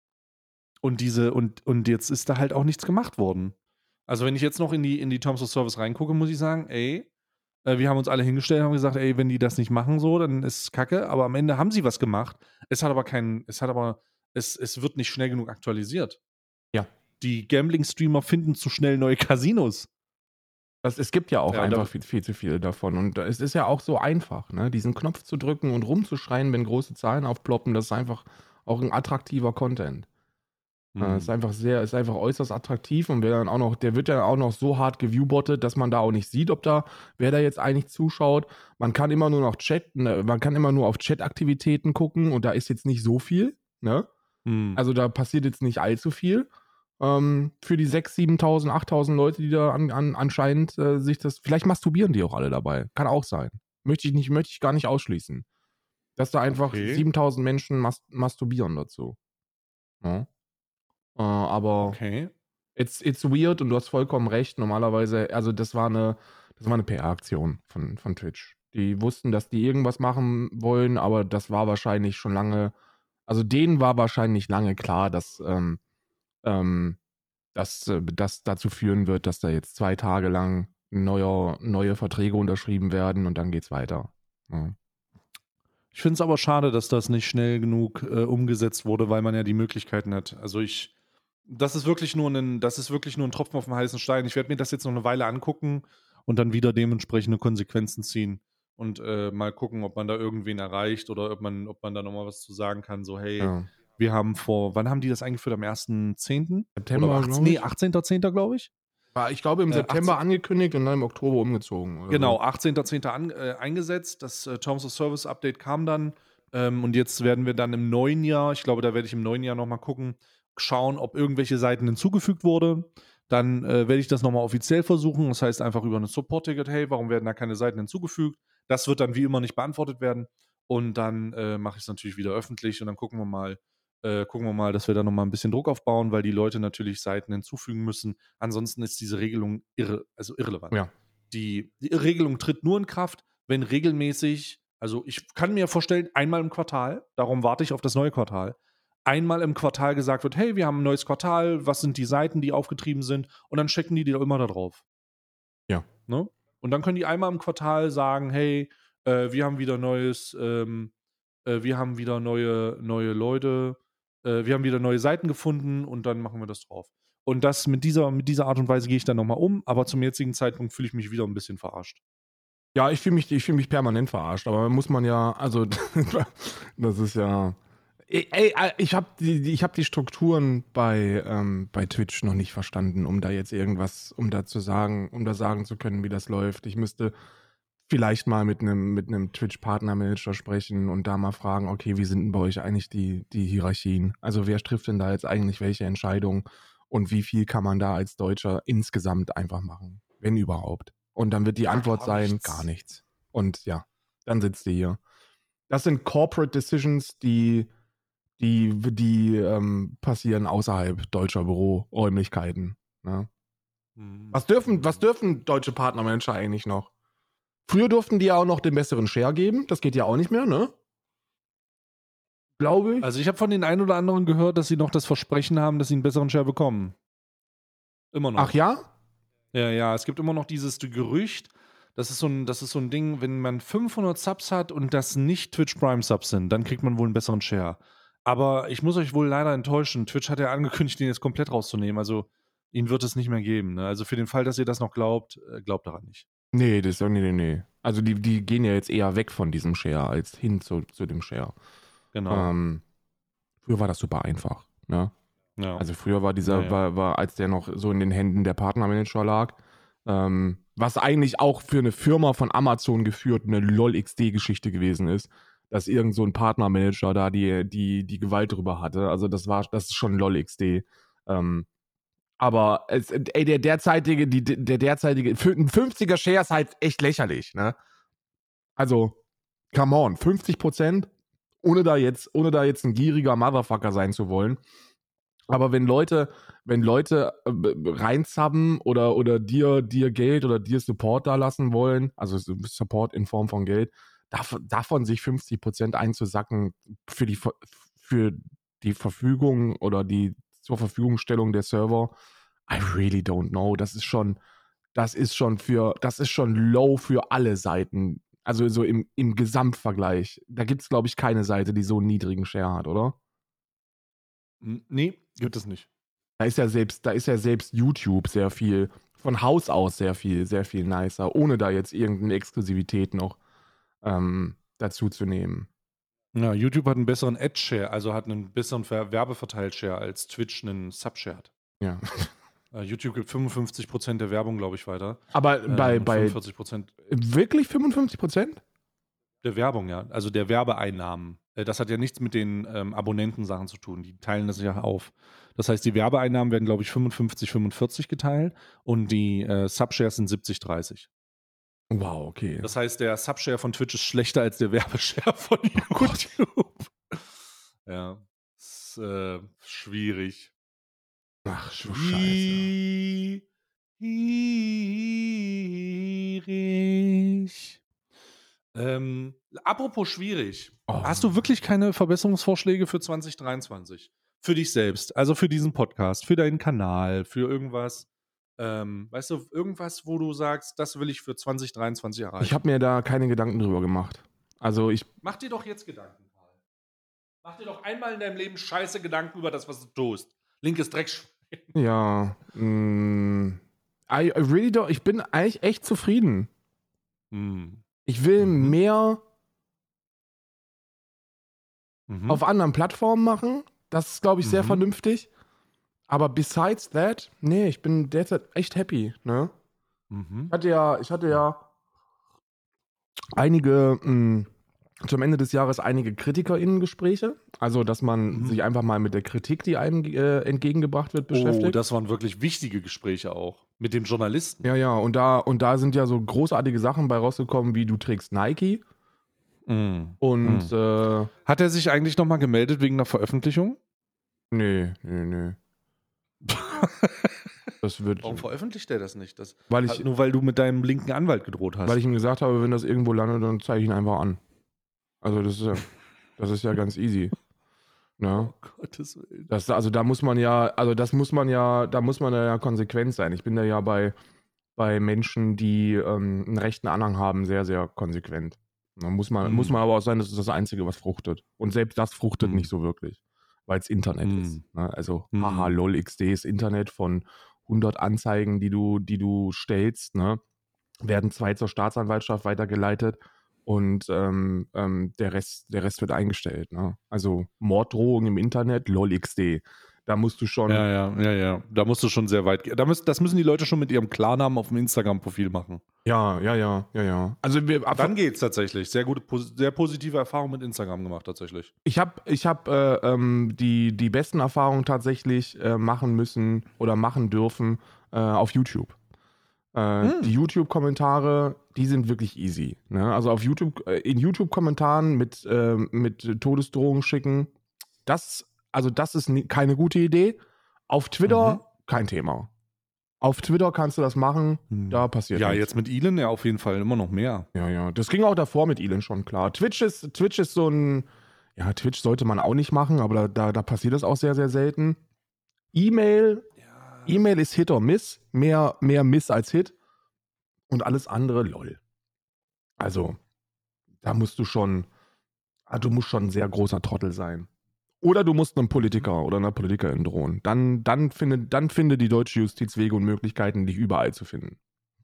und diese, und, und jetzt ist da halt auch nichts gemacht worden. Also wenn ich jetzt noch in die, in die Terms of Service reingucke, muss ich sagen, ey, äh, wir haben uns alle hingestellt und haben gesagt, ey, wenn die das nicht machen so, dann ist es kacke, aber am Ende haben sie was gemacht. Es hat aber keinen, es hat aber, es, es wird nicht schnell genug aktualisiert. Ja. Die Gambling-Streamer finden zu schnell neue Casinos. Das, es gibt ja auch Ja, und da- einfach viel, viel zu viele davon. Und es ist ja auch so einfach, ne? Diesen Knopf zu drücken und rumzuschreien, wenn große Zahlen aufploppen, das ist einfach auch ein attraktiver Content. Äh, Hm. ist einfach sehr, ist einfach äußerst attraktiv und wer dann auch noch, der wird ja auch noch so hart geviewbottet, dass man da auch nicht sieht, ob da, wer da jetzt eigentlich zuschaut. Man kann immer nur noch Chat, ne, man kann immer nur auf Chat-Aktivitäten gucken und da ist jetzt nicht so viel, ne? Hm. Also da passiert jetzt nicht allzu viel. Ähm, für die sechstausend, siebentausend, achttausend Leute, die da an, an, anscheinend äh, sich das, vielleicht masturbieren die auch alle dabei. Kann auch sein. Möchte ich nicht, möchte ich gar nicht ausschließen. Dass da einfach Okay. siebentausend Menschen mas masturbieren dazu. Ja. Äh, aber Okay. it's, it's weird und du hast vollkommen recht. Normalerweise, also das war eine, das war eine P R-Aktion von, von Twitch. Die wussten, dass die irgendwas machen wollen, aber das war wahrscheinlich schon lange, also denen war wahrscheinlich lange klar, dass ähm, ähm, dass äh, das dazu führen wird, dass da jetzt zwei Tage lang neue, neue Verträge unterschrieben werden und dann geht's weiter. Ja. Ich finde es aber schade, dass das nicht schnell genug äh, umgesetzt wurde, weil man ja die Möglichkeiten hat. Also ich, das ist wirklich nur ein, das ist wirklich nur ein Tropfen auf dem heißen Stein. Ich werde mir das jetzt noch eine Weile angucken und dann wieder dementsprechende Konsequenzen ziehen und äh, mal gucken, ob man da irgendwen erreicht oder ob man, ob man da nochmal was zu sagen kann. So, hey, Ja. wir haben vor, wann haben die das eingeführt? Am ersten zehnten? September, Oder achtzehn, glaub nee, ich. achtzehnten zehnten glaube ich. War, ich glaube, im Äh, September achtzehn angekündigt und dann im Oktober umgezogen. Oder Genau, So. achtzehnten zehnten an, äh, eingesetzt. Das äh, Terms of Service Update kam dann. Ähm, und jetzt werden wir dann im neuen Jahr, ich glaube, da werde ich im neuen Jahr nochmal gucken, schauen, ob irgendwelche Seiten hinzugefügt wurde. Dann äh, werde ich das nochmal offiziell versuchen. Das heißt einfach über ein Support-Ticket, hey, warum werden da keine Seiten hinzugefügt? Das wird dann wie immer nicht beantwortet werden. Und dann äh, mache ich es natürlich wieder öffentlich und dann gucken wir mal, äh, gucken wir mal, dass wir da nochmal ein bisschen Druck aufbauen, weil die Leute natürlich Seiten hinzufügen müssen. Ansonsten ist diese Regelung irre, also irrelevant. Ja. Die, die Regelung tritt nur in Kraft, wenn regelmäßig, also ich kann mir vorstellen, einmal im Quartal, darum warte ich auf das neue Quartal, einmal im Quartal gesagt wird, hey, wir haben ein neues Quartal, was sind die Seiten, die aufgetrieben sind, und dann checken die die immer da drauf. Ja. Ne? Und dann können die einmal im Quartal sagen, hey, äh, wir haben wieder neues, ähm, äh, wir haben wieder neue, neue Leute, äh, wir haben wieder neue Seiten gefunden und dann machen wir das drauf. Und das mit dieser, mit dieser Art und Weise gehe ich dann nochmal um, aber zum jetzigen Zeitpunkt fühle ich mich wieder ein bisschen verarscht. Ja, ich fühle mich, ich fühl mich permanent verarscht, aber muss man ja, also das ist ja. Ey, ey, ich habe die, die, ich hab die Strukturen bei, ähm, bei Twitch noch nicht verstanden, um da jetzt irgendwas, um da zu sagen, um da sagen zu können, wie das läuft. Ich müsste vielleicht mal mit einem mit einem Twitch-Partner-Manager sprechen und da mal fragen, okay, wie sind denn bei euch eigentlich die, die Hierarchien? Also wer trifft denn da jetzt eigentlich welche Entscheidung und wie viel kann man da als Deutscher insgesamt einfach machen, wenn überhaupt? Und dann wird die Ja, Antwort gar sein, nichts. gar nichts. Und ja, dann sitzt ihr hier. Das sind Corporate Decisions, die, die, die ähm, passieren außerhalb deutscher Büroräumlichkeiten. Ne? Was dürfen, was dürfen deutsche Partnermanager eigentlich noch? Früher durften die ja auch noch den besseren Share geben. Das geht ja auch nicht mehr, ne? Glaube ich. Also ich habe von den einen oder anderen gehört, dass sie noch das Versprechen haben, dass sie einen besseren Share bekommen. Immer noch. Ach ja? Ja, ja, es gibt immer noch dieses Gerücht, das ist so ein, das ist so ein Ding, wenn man fünfhundert Subs hat und das nicht Twitch Prime Subs sind, dann kriegt man wohl einen besseren Share. Aber ich muss euch wohl leider enttäuschen, Twitch hat ja angekündigt, den jetzt komplett rauszunehmen, also ihn wird es nicht mehr geben. Ne? Also für den Fall, dass ihr das noch glaubt, äh, glaubt daran nicht. Nee, das nee, nee, nee. Also die, die gehen ja jetzt eher weg von diesem Share als hin zu, zu dem Share. Genau. Ähm, früher war das super einfach, ne? Ja. Also früher war dieser, Ja, ja. War, war, als der noch so in den Händen der Partnermanager lag, ähm, was eigentlich auch für eine Firma von Amazon geführt eine LOL-X D-Geschichte gewesen ist, dass irgend so ein Partnermanager da die, die, die Gewalt drüber hatte. Also das war, das ist schon LOL-X D. Ähm, aber es, ey, der derzeitige, die, der derzeitige, ein fünfziger Share ist halt echt lächerlich, ne? Also, come on, fünfzig Prozent, ohne da jetzt, ohne da jetzt ein gieriger Motherfucker sein zu wollen. Aber wenn Leute, wenn Leute äh, reinzabben oder, oder dir, dir Geld oder dir Support da lassen wollen, also Support in Form von Geld, dav- davon sich fünfzig Prozent einzusacken für die, für die Verfügung oder die zur Verfügungstellung der Server, I really don't know. Das ist schon, das ist schon für, das ist schon low für alle Seiten. Also so im, im Gesamtvergleich. Da gibt es, glaube ich, keine Seite, die so einen niedrigen Share hat, oder? N- Nee, gibt es nicht. Da ist ja selbst, da ist ja selbst YouTube sehr viel, von Haus aus sehr viel, sehr viel nicer, ohne da jetzt irgendeine Exklusivität noch ähm, dazu zu nehmen. Ja, YouTube hat einen besseren Ad-Share, also hat einen besseren Ver- Werbeverteilt-Share als Twitch einen Sub-Share hat. Ja. Äh, YouTube gibt fünfundfünfzig Prozent der Werbung, glaube ich, weiter. Aber Ähm, bei, und bei fünfundvierzig Prozent wirklich fünfundfünfzig Prozent? der Werbung, ja. Also der Werbeeinnahmen. Äh, das hat ja nichts mit den ähm, Abonnentensachen zu tun. Die teilen das ja auf. Das heißt, die Werbeeinnahmen werden, glaube ich, fünfundfünfzig, fünfundvierzig geteilt und die äh, Subshares sind siebzig, dreißig. Wow, okay. Das heißt, der Subshare von Twitch ist schlechter als der Werbeshare von YouTube. Ja, ist äh, schwierig. Ach, du Scheiße. Schwierig. Ähm, apropos schwierig. Oh. Hast du wirklich keine Verbesserungsvorschläge für zwanzig dreiundzwanzig? Für dich selbst, also für diesen Podcast, für deinen Kanal, für irgendwas, ähm, weißt du, irgendwas, wo du sagst, das will ich für zwanzig dreiundzwanzig erreichen. Ich habe mir da keine Gedanken drüber gemacht. Also ich. Mach dir doch jetzt Gedanken, Karl. Mach dir doch einmal in deinem Leben scheiße Gedanken über das, was du tust. Linkes Dreckschwein. Ja. Mh, I, I really don't, ich bin eigentlich echt zufrieden. Hm. Ich will Mhm. mehr Mhm. auf anderen Plattformen machen. Das ist, glaube ich, sehr Mhm. vernünftig. Aber besides that, nee, ich bin derzeit echt happy. Ne? Mhm. Ich hatte ja, ich hatte ja einige, mh, zum Ende des Jahres einige KritikerInnen-Gespräche. Also, dass man Mhm. sich einfach mal mit der Kritik, die einem äh, entgegengebracht wird, beschäftigt. Oh, das waren wirklich wichtige Gespräche auch. Mit dem Journalisten. Ja, ja, und da, und da sind ja so großartige Sachen bei rausgekommen, wie du trägst Nike. Mhm. Und, Mhm. äh, Hat er sich eigentlich nochmal gemeldet wegen einer Veröffentlichung? nee, nee, nee. Das wird, Warum veröffentlicht er das nicht? Das weil ich, halt nur weil du mit deinem linken Anwalt gedroht hast. weil ich ihm gesagt habe, wenn das irgendwo landet, dann zeige ich ihn einfach an. Also, das ist ja, das ist ja ganz easy. Ne? Oh Gottes Willen. Das, also da muss man ja, also das muss man ja, da muss man ja konsequent sein. Ich bin da ja bei, bei Menschen, die ähm, einen rechten Anhang haben, sehr, sehr konsequent. Da muss man, Mhm. muss man aber auch sein, das ist das Einzige, was fruchtet. Und selbst das fruchtet Mhm. nicht so wirklich, weil es Internet Mhm. ist. Ne? Also, Mhm. haha, lol, X D ist Internet von hundert Anzeigen, die du, die du stellst, ne? Werden zwei zur Staatsanwaltschaft weitergeleitet und ähm, ähm, der, Rest, der Rest wird eingestellt. Ne? Also Morddrohungen im Internet, lol X D. Da musst du schon. Ja, ja, ja, ja. Da musst du schon sehr weit gehen. Da müssen, das müssen die Leute schon mit ihrem Klarnamen auf dem Instagram-Profil machen. Ja, ja, ja, ja, ja. Also wir, Dann geht's tatsächlich. Sehr gute, pos- sehr positive Erfahrung mit Instagram gemacht, tatsächlich. ich habe ich hab, äh, ähm, die, die besten Erfahrungen tatsächlich äh, machen müssen oder machen dürfen äh, auf YouTube. Äh, Hm. Die YouTube-Kommentare, die sind wirklich easy. Ne? Also auf YouTube, äh, in YouTube-Kommentaren mit, äh, mit Todesdrohungen schicken, das, also das ist nie, keine gute Idee. Auf Twitter Mhm. kein Thema. Auf Twitter kannst du das machen, da passiert Ja, nichts. jetzt mit Elon ja auf jeden Fall immer noch mehr. Ja, ja. Das ging auch davor mit Elon schon klar. Twitch ist, Twitch ist so ein, ja, Twitch sollte man auch nicht machen, aber da, da, da passiert das auch sehr, sehr selten. E-Mail, Ja. E-Mail ist Hit or Miss. Mehr, mehr Miss als Hit. Und alles andere, lol. Also, da musst du schon, ah, du musst schon ein sehr großer Trottel sein. Oder du musst einem Politiker oder einer Politikerin drohen. Dann, dann, finde, dann finde die deutsche Justiz Wege und Möglichkeiten, dich überall zu finden.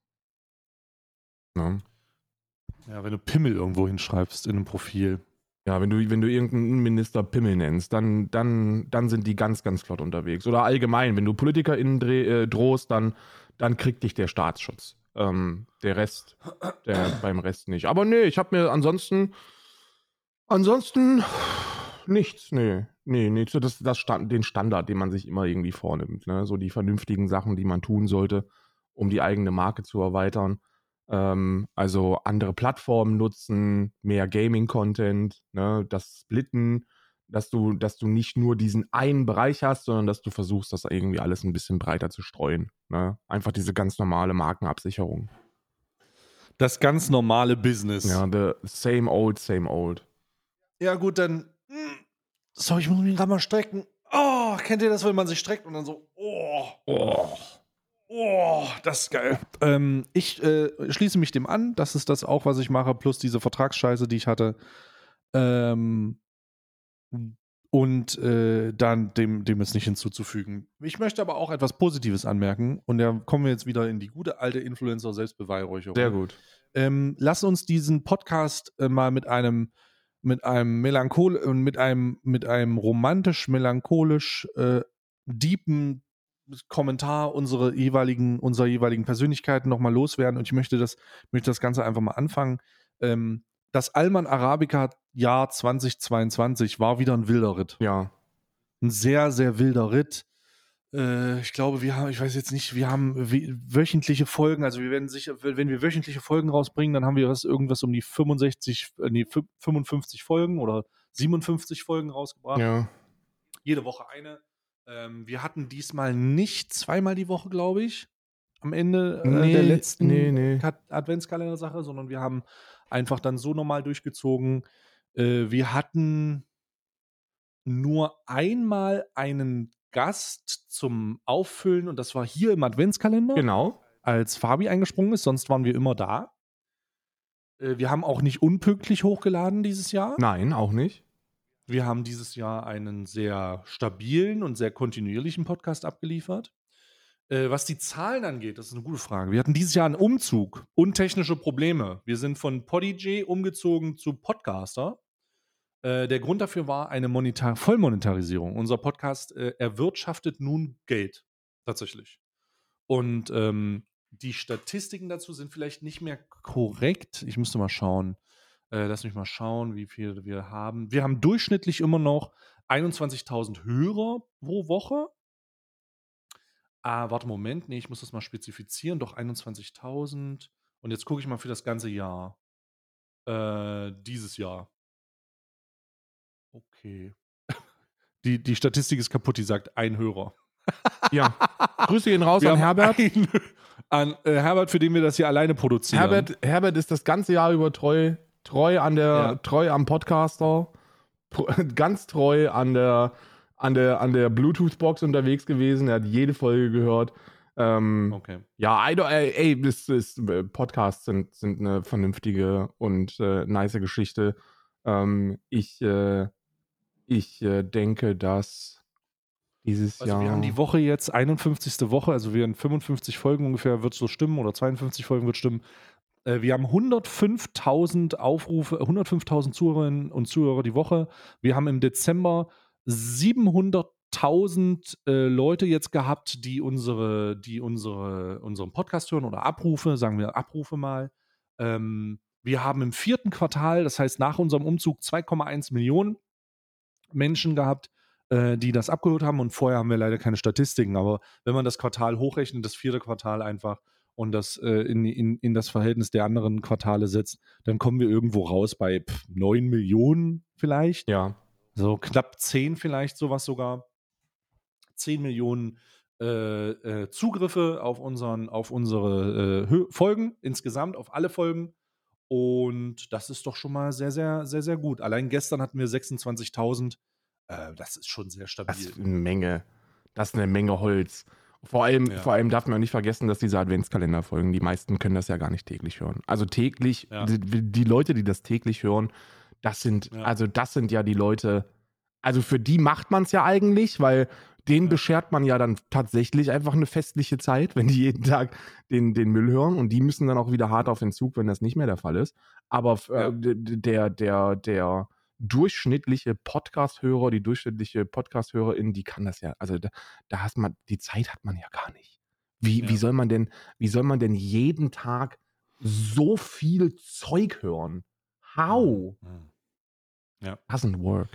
Ja. Ja, wenn du Pimmel irgendwo hinschreibst in einem Profil. Ja, wenn du, wenn du irgendeinen Minister Pimmel nennst, dann, dann, dann sind die ganz, ganz flott unterwegs. Oder allgemein, wenn du PolitikerInnen dreh, äh, drohst, dann, dann kriegt dich der Staatsschutz. Ähm, der Rest, der beim Rest nicht. Aber nee, ich habe mir ansonsten, ansonsten nichts, nee. Nee, nee, so das, das Stand, den Standard, den man sich immer irgendwie vornimmt. Ne? So die vernünftigen Sachen, die man tun sollte, um die eigene Marke zu erweitern. Ähm, also andere Plattformen nutzen, mehr Gaming-Content, ne, das Splitten, dass du, dass du nicht nur diesen einen Bereich hast, sondern dass du versuchst, das irgendwie alles ein bisschen breiter zu streuen. Ne? Einfach diese ganz normale Markenabsicherung. Das ganz normale Business. Ja, the same old, same old. Ja, gut, dann. Sorry, ich muss mich gerade mal strecken. Oh, kennt ihr das, wenn man sich streckt und dann so, oh, Oh. oh, das ist geil. Ähm, ich äh, schließe mich dem an. Das ist das auch, was ich mache, plus diese Vertragsscheiße, die ich hatte. Ähm, und äh, dann dem, dem ist nicht hinzuzufügen. Ich möchte aber auch etwas Positives anmerken. Und da kommen wir jetzt wieder in die gute alte Influencer-Selbstbeweihräucherung. Sehr gut. Ähm, lass uns diesen Podcast äh, mal mit einem mit einem melanchol und mit einem mit einem romantisch melancholisch äh, deepen Kommentar unsere jeweiligen unserer jeweiligen Persönlichkeiten noch mal loswerden, und ich möchte das möchte das Ganze einfach mal anfangen. Ähm, das Alman Arabica Jahr zwanzig zweiundzwanzig war wieder ein wilder Ritt. Ja. Ein sehr sehr wilder Ritt. Ich glaube, wir haben, ich weiß jetzt nicht, wir haben wöchentliche Folgen, also wir werden sicher, wenn wir wöchentliche Folgen rausbringen, dann haben wir was, irgendwas um die fünfundsechzig, nee, fünfundfünfzig Folgen oder siebenundfünfzig Folgen rausgebracht. Ja. Jede Woche eine. Ähm, wir hatten diesmal nicht zweimal die Woche, glaube ich, am Ende äh, Nee, der letzten nee, nee. Adventskalender-Sache, sondern wir haben einfach dann so normal durchgezogen. Äh, wir hatten nur einmal einen Gast zum Auffüllen, und das war hier im Adventskalender, Genau. als Fabi eingesprungen ist, sonst waren wir immer da. Äh, wir haben auch nicht unpünktlich hochgeladen dieses Jahr. Nein, auch nicht. Wir haben dieses Jahr einen sehr stabilen und sehr kontinuierlichen Podcast abgeliefert. Äh, was die Zahlen angeht, das ist eine gute Frage. Wir hatten dieses Jahr einen Umzug und technische Probleme. Wir sind von Podigy umgezogen zu Podcaster. Äh, der Grund dafür war eine Monetar- Vollmonetarisierung. Unser Podcast äh, erwirtschaftet nun Geld, tatsächlich. Und ähm, die Statistiken dazu sind vielleicht nicht mehr korrekt. Ich müsste mal schauen. Äh, lass mich mal schauen, wie viel wir haben. Wir haben durchschnittlich immer noch einundzwanzigtausend Hörer pro Woche. Ah, warte, Moment. Nee, ich muss das mal spezifizieren. Doch einundzwanzigtausend. Und jetzt gucke ich mal für das ganze Jahr. Äh, dieses Jahr. Okay. Die, die Statistik ist kaputt, die sagt ein Hörer. Ja. Grüße gehen raus Wir an haben Herbert. Ein, an äh, Herbert, für den wir das hier alleine produzieren. Herbert, Herbert ist das ganze Jahr über treu, treu an der, Ja. treu am Podcaster, pro- ganz treu an der, an der, an der Bluetooth-Box unterwegs gewesen. Er hat jede Folge gehört. Ähm, Okay. Ja, I don't, ey, ey das ist, äh, Podcasts sind, sind eine vernünftige und äh, nice Geschichte. Ähm, ich, äh, ich äh, denke, dass dieses Also Jahr. wir haben die Woche jetzt, einundfünfzigste Woche, also wir haben fünfundfünfzig Folgen ungefähr, wird so stimmen, oder zweiundfünfzig Folgen wird stimmen. Äh, wir haben hundertfünftausend Aufrufe, hundertfünftausend Zuhörerinnen und Zuhörer die Woche. Wir haben im Dezember siebenhunderttausend äh, Leute jetzt gehabt, die unsere, die unsere, unseren Podcast hören, oder Abrufe, sagen wir Abrufe mal. Ähm, wir haben im vierten Quartal, das heißt nach unserem Umzug, zwei Komma eins Millionen Menschen gehabt, äh, die das abgehört haben, und vorher haben wir leider keine Statistiken, aber wenn man das Quartal hochrechnet, das vierte Quartal einfach, und das äh, in, in, in das Verhältnis der anderen Quartale setzt, dann kommen wir irgendwo raus bei pff, neun Millionen vielleicht, Ja. so knapp zehn vielleicht, sowas sogar, zehn Millionen äh, äh, Zugriffe auf, unseren, auf unsere äh, Hö- Folgen, insgesamt auf alle Folgen. Und das ist doch schon mal sehr, sehr, sehr, sehr gut. Allein gestern hatten wir sechsundzwanzigtausend. Äh, das ist schon sehr Das ist stabil. eine Menge. Das ist eine Menge Holz. Vor allem, Ja. vor allem darf man nicht vergessen, dass diese Adventskalender-Folgen, die meisten können das ja gar nicht täglich hören. Also täglich, Ja. die, die Leute, die das täglich hören, das sind, Ja. also das sind ja die Leute, also für die macht man es ja eigentlich, weil denen Ja. beschert man ja dann tatsächlich einfach eine festliche Zeit, wenn die jeden Tag den, den Müll hören, und die müssen dann auch wieder hart auf den Zug, wenn das nicht mehr der Fall ist. Aber äh, Ja. d- d- der, der, der durchschnittliche Podcast-Hörer, die durchschnittliche Podcast-Hörerin, die kann das ja, also da, da hast man, die Zeit hat man ja gar nicht. Wie, Ja. wie soll man denn, wie soll man denn jeden Tag so viel Zeug hören? How? Mhm. Ja. Doesn't work.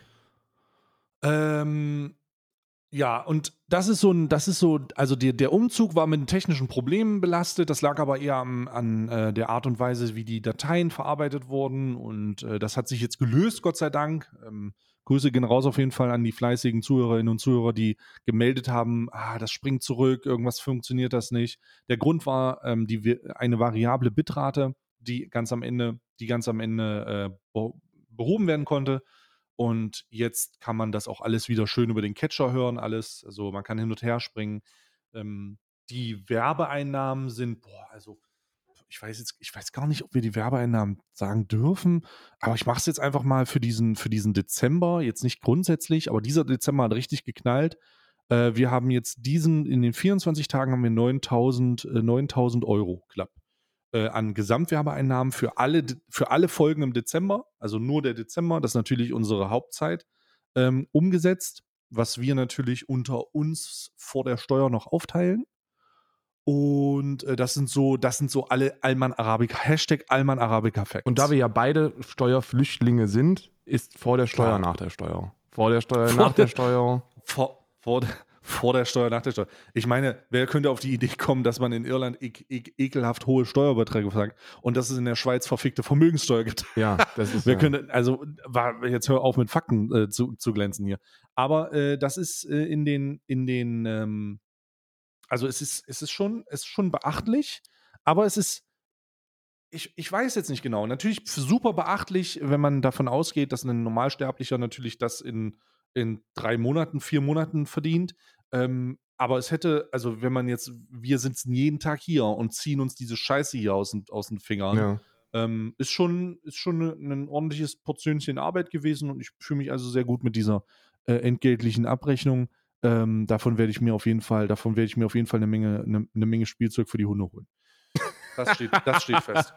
Ähm, ja, und das ist so ein, das ist so, also der, der Umzug war mit technischen Problemen belastet. Das lag aber eher am, an äh, der Art und Weise, wie die Dateien verarbeitet wurden. Und äh, das hat sich jetzt gelöst, Gott sei Dank. Ähm, Grüße gehen raus auf jeden Fall an die fleißigen Zuhörerinnen und Zuhörer, die gemeldet haben, ah, das springt zurück, irgendwas funktioniert das nicht. Der Grund war ähm, die, Vi- eine variable Bitrate, die ganz am Ende, die ganz am Ende äh, be- behoben werden konnte. Und jetzt kann man das auch alles wieder schön über den Catcher hören, alles. Also man kann hin und her springen. Ähm, die Werbeeinnahmen sind, boah, also ich weiß jetzt, ich weiß gar nicht, ob wir die Werbeeinnahmen sagen dürfen, aber ich mache es jetzt einfach mal für diesen, für diesen Dezember, jetzt nicht grundsätzlich, aber dieser Dezember hat richtig geknallt. Äh, wir haben jetzt diesen, in den vierundzwanzig Tagen haben wir neuntausend, äh, neuntausend Euro knapp äh, an Gesamtwerbeeinnahmen für alle, für alle Folgen im Dezember, also nur der Dezember, das ist natürlich unsere Hauptzeit, ähm, umgesetzt, was wir natürlich unter uns vor der Steuer noch aufteilen. Und äh, das sind so, das sind so alle Alman Arabica, Hashtag Alman Arabica Facts. Und da wir ja beide Steuerflüchtlinge sind, ist vor der Steuer, Klar. nach der Steuer. Vor der Steuer, Vor nach der der- Steuer. vor, vor, der, vor der Steuer, nach der Steuer. Ich meine, wer könnte auf die Idee kommen, dass man in Irland ek, ek, ekelhaft hohe Steuerbeträge sagt und dass es in der Schweiz verfickte Vermögenssteuer gibt? Ja, das ist Wer ja. könnte, also war, jetzt hör auf mit Fakten äh, zu, zu glänzen hier. Aber äh, das ist äh, in den, in den, ähm, also es ist, es ist schon, es ist schon beachtlich, aber es ist, ich, ich weiß jetzt nicht genau. Natürlich super beachtlich, wenn man davon ausgeht, dass ein Normalsterblicher natürlich das in, in drei Monaten, vier Monaten verdient. Ähm, aber es hätte, also wenn man jetzt, wir sitzen jeden Tag hier und ziehen uns diese Scheiße hier aus, den- aus den Fingern, Ja. ähm, ist schon, ist schon ein, ein ordentliches Portionchen Arbeit gewesen und ich fühle mich also sehr gut mit dieser äh, entgeltlichen Abrechnung. Ähm, davon werde ich mir auf jeden Fall, davon werde ich mir auf jeden Fall eine Menge, eine, eine Menge Spielzeug für die Hunde holen. Das steht, das steht fest.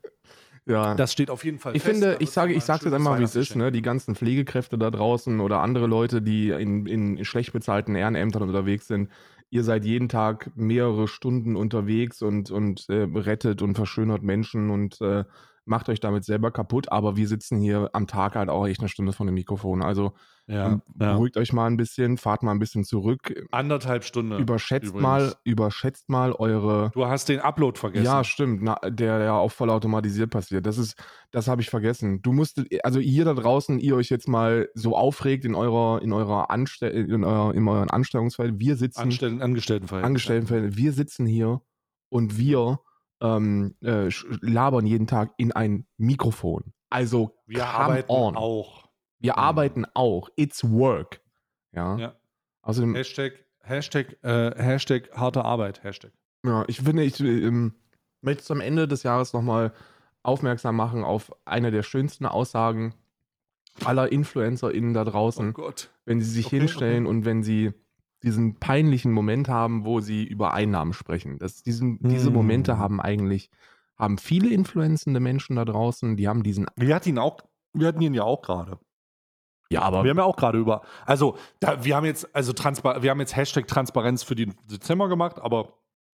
Ja. Das steht auf jeden Fall Ich fest. finde, Da ich wird's sage, noch ich mal sage ein jetzt schönes einmal, wie es ist, Weihnachtsgeschenk. ne? Die ganzen Pflegekräfte da draußen oder andere Leute, die in, in schlecht bezahlten Ehrenämtern unterwegs sind. Ihr seid jeden Tag mehrere Stunden unterwegs und, und äh, rettet und verschönert Menschen und äh, macht euch damit selber kaputt. Aber wir sitzen hier am Tag halt auch echt eine Stunde vor dem Mikrofon. Also Ja, ähm, ja. beruhigt euch mal ein bisschen, fahrt mal ein bisschen zurück. Anderthalb Stunden. Überschätzt übrigens. mal, überschätzt mal eure. Du hast den Upload vergessen. Ja, stimmt, na, der ja auch vollautomatisiert passiert. Das ist, das habe ich vergessen. Du musstet, also ihr da draußen, ihr euch jetzt mal so aufregt in eurer, in eurer Anstell in, euer, in euren Anstellungsfeld. Wir sitzen, Anstellen, Angestelltenverhältnis. Angestelltenfeld, wir sitzen hier und wir ähm, äh, sch- labern jeden Tag in ein Mikrofon. Also, Wir come arbeiten on. auch. Wir Mhm. arbeiten auch. It's work. Ja. Ja. Außerdem, Hashtag, Hashtag, äh, Hashtag harte Arbeit. Hashtag. ja, ich finde, ich ähm, möchte zum Ende des Jahres nochmal aufmerksam machen auf eine der schönsten Aussagen aller InfluencerInnen da draußen, Oh Gott. wenn sie sich Okay, hinstellen okay. und wenn sie diesen peinlichen Moment haben, wo sie über Einnahmen sprechen. Das, diesen, diese Hm. Momente haben eigentlich, haben viele influenzende Menschen da draußen, die haben diesen, Wir hatten ihn auch, wir hatten ihn ja auch gerade. ja, aber Wir haben ja auch gerade über, also da, wir haben jetzt, also Transpar wir haben jetzt Hashtag Transparenz für den Dezember gemacht, aber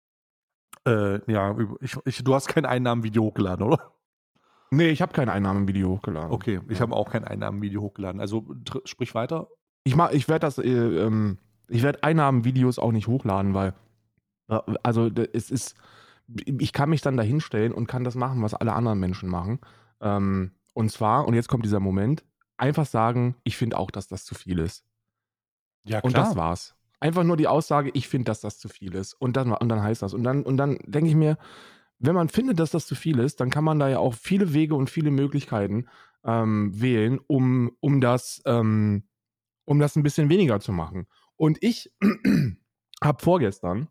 äh, ja, über- ich, ich, du hast kein Einnahmenvideo hochgeladen, oder? nee, ich habe kein Einnahmenvideo hochgeladen. Okay, ich Ja. habe auch kein Einnahmenvideo hochgeladen. Also tr- sprich weiter. Ich mach, ich werde das, äh, ähm, ich werde Einnahmenvideos auch nicht hochladen, weil, äh, also d- es ist, ich kann mich dann da hinstellen und kann das machen, was alle anderen Menschen machen. Ähm, und zwar, und jetzt kommt dieser Moment, einfach sagen, ich finde auch, dass das zu viel ist. Ja, Und das war's. Einfach nur die Aussage, ich finde, dass das zu viel ist. Und dann, und dann heißt das. Und dann, und dann denke ich mir, wenn man findet, dass das zu viel ist, dann kann man da ja auch viele Wege und viele Möglichkeiten ähm, wählen, um, um, das, ähm, um das ein bisschen weniger zu machen. Und ich habe vorgestern,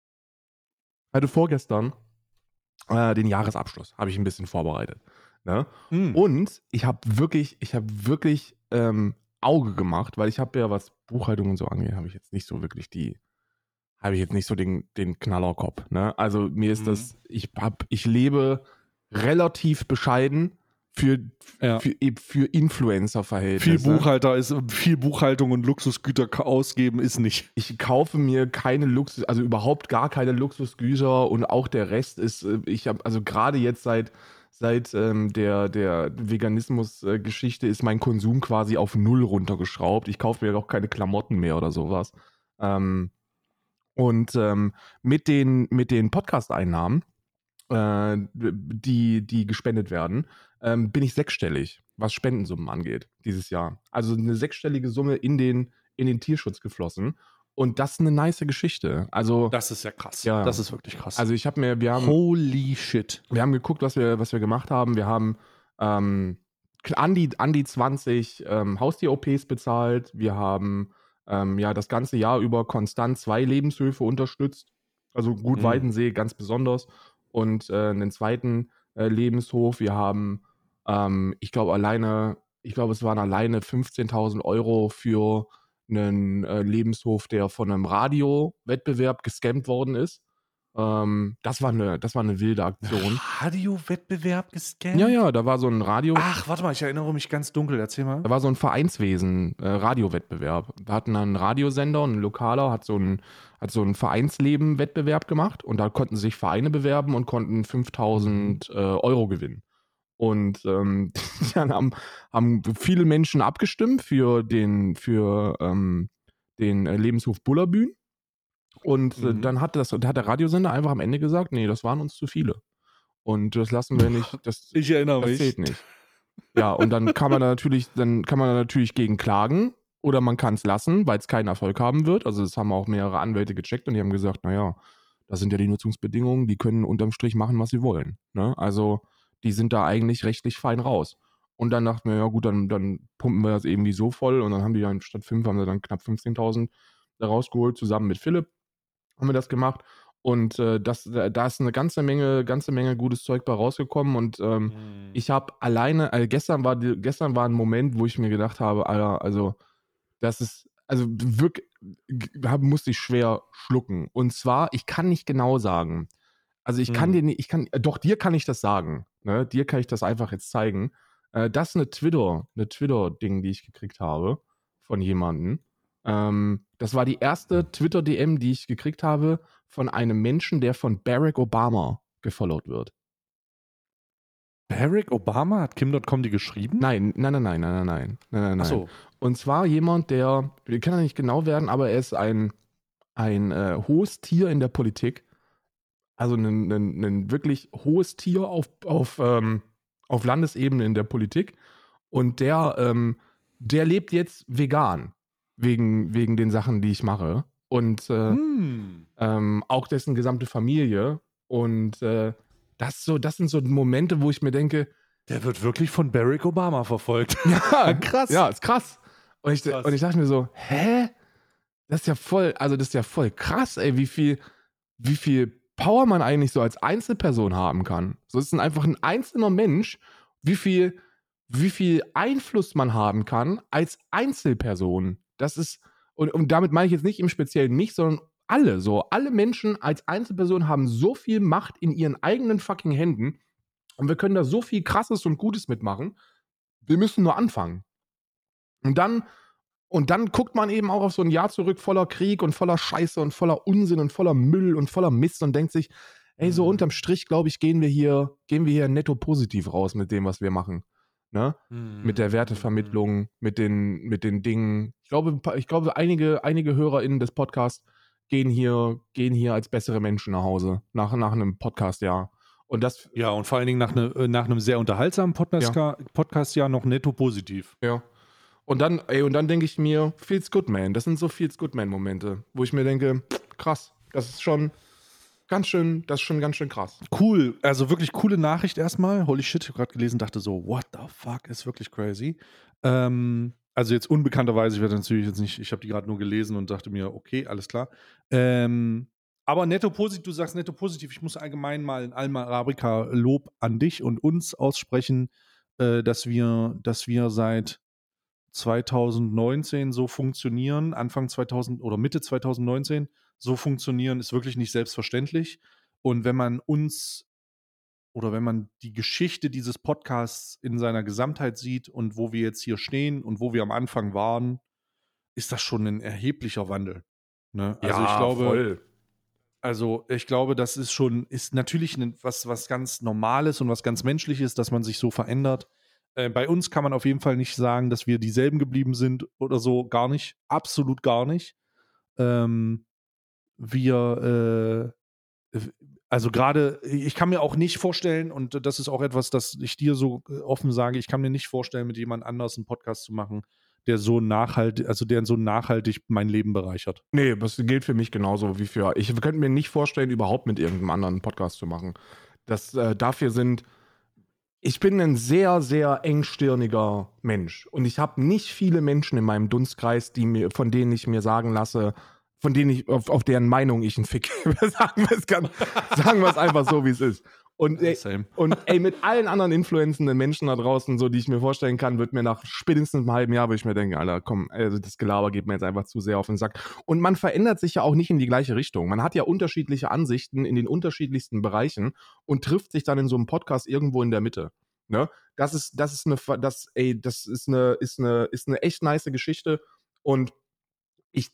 hatte vorgestern äh, den Jahresabschluss, habe ich ein bisschen vorbereitet. Ne? Mm. Und ich habe wirklich, ich habe wirklich ähm, Auge gemacht, weil ich habe ja, was Buchhaltung und so angeht, habe ich jetzt nicht so wirklich die, habe ich jetzt nicht so den, den Knallerkopf. Ne? Also mir ist Mhm. das, ich hab, ich lebe relativ bescheiden für, Ja. für, für Viel Influencer-Verhältnisse. Buchhalter ist, viel Buchhaltung und Luxusgüter ka- ausgeben ist nicht. Ich kaufe mir keine Luxus, also überhaupt gar keine Luxusgüter und auch der Rest ist, äh, ich habe, also gerade jetzt seit, seit ähm, der, der Veganismus-Geschichte ist mein Konsum quasi auf Null runtergeschraubt. Ich kaufe mir auch keine Klamotten mehr oder sowas. Ähm, und ähm, mit den, mit den Podcast-Einnahmen, äh, die, die gespendet werden, ähm, bin ich sechsstellig, was Spendensummen angeht, dieses Jahr. Also eine sechsstellige Summe in den, in den Tierschutz geflossen. Und das ist eine nice Geschichte. Also, Das ist ja krass. Ja. Das ist wirklich krass. also ich habe mir, wir haben, Holy shit. wir haben geguckt, was wir, was wir gemacht haben. Wir haben ähm, an, die, an die zwanzig ähm, Haustier-O Ps bezahlt. Wir haben ähm, ja das ganze Jahr über konstant zwei Lebenshöfe unterstützt. Also Gut Mhm. Weidensee ganz besonders. Und äh, einen zweiten äh, Lebenshof. Wir haben, ähm, ich glaube, alleine, ich glaube, es waren alleine fünfzehntausend Euro für einen äh, Lebenshof, der von einem Radio-Wettbewerb gescammt worden ist. Ähm, das war eine, das war eine wilde Aktion. Radio-Wettbewerb gescannt? Ja, ja, da war so ein Radio, Ach, warte mal, ich erinnere mich ganz dunkel. Erzähl mal. da war so ein Vereinswesen, äh, Radiowettbewerb. Wir hatten dann einen Radiosender und ein Lokaler hat so ein, hat so einen Vereinsleben-Wettbewerb gemacht und da konnten sich Vereine bewerben und konnten fünftausend äh, Euro gewinnen. Und ähm, dann haben, haben viele Menschen abgestimmt für den, für, ähm, den äh, Lebenshof Bullerbühn. Und äh, Mhm. dann hat, das, hat der Radiosender einfach am Ende gesagt, nee, das waren uns zu viele. Und das lassen wir nicht, das, Ich erinnere das mich. zählt nicht. Ja, und dann kann man da natürlich, dann kann man da natürlich gegen klagen oder man kann es lassen, weil es keinen Erfolg haben wird. Also das haben auch mehrere Anwälte gecheckt und die haben gesagt, naja, das sind ja die Nutzungsbedingungen, die können unterm Strich machen, was sie wollen. Ne? Also die sind da eigentlich rechtlich fein raus. Und dann dachten wir, ja gut, dann, dann pumpen wir das irgendwie so voll und dann haben die dann statt fünf, haben sie dann knapp fünfzehntausend da rausgeholt, zusammen mit Philipp haben wir das gemacht. Und äh, das, da da ist eine ganze Menge, ganze Menge gutes Zeug bei rausgekommen. Und ähm, Mhm. ich habe alleine, also gestern war die, gestern war ein Moment, wo ich mir gedacht habe, Alter, also das ist, also wirklich, g- musste ich schwer schlucken. Und zwar, ich kann nicht genau sagen. Also ich kann Mhm. dir nicht, ich kann, äh, doch dir kann ich das sagen. Ne? Dir kann ich das einfach jetzt zeigen. Äh, das ist eine Twitter, eine Twitter-Ding, die ich gekriegt habe von jemandem. Ähm, das war die erste Twitter-D M, die ich gekriegt habe von einem Menschen, der von Barack Obama gefollowt wird. Barack Obama? Hat Kim Punkt com die geschrieben? Nein, nein, nein, nein, nein, nein, nein, nein, nein. Ach so. Und zwar jemand, der, wir kann er nicht genau werden, aber er ist ein, ein äh, hohes Tier in der Politik. Also ein, ein, ein wirklich hohes Tier auf, auf, ähm, auf Landesebene in der Politik. Und der, ähm, der lebt jetzt vegan. Wegen, wegen den Sachen, die ich mache. Und äh, Hm. ähm, auch dessen gesamte Familie. Und äh, das, so, das sind so Momente, wo ich mir denke, Der wird wirklich von Barack Obama verfolgt. ja, krass. Ja, ist krass. Und ich, Krass. und ich dachte mir so, hä? Das ist ja voll, also das ist ja voll krass, ey, wie viel, wie viel Power man eigentlich so als Einzelperson haben kann. So ist es einfach ein einzelner Mensch, wie viel, wie viel Einfluss man haben kann als Einzelperson. Das ist, und, und damit meine ich jetzt nicht im Speziellen mich, sondern alle so. Alle Menschen als Einzelperson haben so viel Macht in ihren eigenen fucking Händen und wir können da so viel Krasses und Gutes mitmachen. Wir müssen nur anfangen. Und dann, und dann guckt man eben auch auf so ein Jahr zurück voller Krieg und voller Scheiße und voller Unsinn und voller Müll und voller Mist und denkt sich, ey, so Mhm. unterm Strich, glaube ich, gehen wir hier, gehen wir hier netto positiv raus mit dem, was wir machen. Ne? Mhm. Mit der Wertevermittlung, mit den, mit den Dingen. Ich glaube, ich glaube, einige, einige HörerInnen des Podcasts gehen hier, gehen hier als bessere Menschen nach Hause, nach, nach einem Podcast-Jahr. Und das, Ja, und vor allen Dingen nach, ne, nach einem sehr unterhaltsamen Podcast-Jahr Podcast noch netto positiv. ja. Und dann, ey, und dann denke ich mir, feels good, man. Das sind so feels good, man Momente, wo ich mir denke, krass, das ist schon ganz schön, das ist schon ganz schön krass. Cool, also wirklich coole Nachricht erstmal. Holy shit, ich habe gerade gelesen, dachte so, what the fuck, ist wirklich crazy. Ähm, also jetzt unbekannterweise, ich werde natürlich jetzt nicht, ich habe die gerade nur gelesen und dachte mir, okay, alles klar. Ähm, aber netto positiv, du sagst netto positiv, ich muss allgemein mal in Alma Arabica Lob an dich und uns aussprechen, äh, dass wir, dass wir seit zwanzig neunzehn so funktionieren, Anfang zweitausend oder Mitte zwanzig neunzehn so funktionieren, ist wirklich nicht selbstverständlich. Und wenn man uns oder wenn man die Geschichte dieses Podcasts in seiner Gesamtheit sieht und wo wir jetzt hier stehen und wo wir am Anfang waren, ist das schon ein erheblicher Wandel. Ne? Also ich Ja, glaube, voll. also ich glaube, das ist schon, ist natürlich ein, was, was ganz Normales und was ganz Menschliches, dass man sich so verändert. Äh, bei uns kann man auf jeden Fall nicht sagen, dass wir dieselben geblieben sind oder so, gar nicht. Absolut gar nicht. Ähm, wir, äh, also gerade, ich kann mir auch nicht vorstellen, und das ist auch etwas, das ich dir so äh, offen sage, ich kann mir nicht vorstellen, mit jemand anders einen Podcast zu machen, der so nachhaltig, also der so nachhaltig mein Leben bereichert. Nee, das gilt für mich genauso wie für. Ich könnte mir nicht vorstellen, überhaupt mit irgendeinem anderen einen Podcast zu machen. Das, äh, dafür sind. Ich bin ein sehr, sehr engstirniger Mensch. Und ich habe nicht viele Menschen in meinem Dunstkreis, die mir, von denen ich mir sagen lasse, von denen ich, auf, auf deren Meinung ich einen Fick gebe. sagen wir es ganz, sagen wir es einfach so, wie es ist. Und, ey, Same. und ey, mit allen anderen influenzenden Menschen da draußen, so die ich mir vorstellen kann, wird mir nach spätestens einem halben Jahr, wo ich mir denke, Alter, komm, also das Gelaber geht mir jetzt einfach zu sehr auf den Sack. Und man verändert sich ja auch nicht in die gleiche Richtung. Man hat ja unterschiedliche Ansichten in den unterschiedlichsten Bereichen und trifft sich dann in so einem Podcast irgendwo in der Mitte. Ne? Das ist, das ist eine, das, ey, das ist eine, ist eine, ist eine echt nice Geschichte. Und ich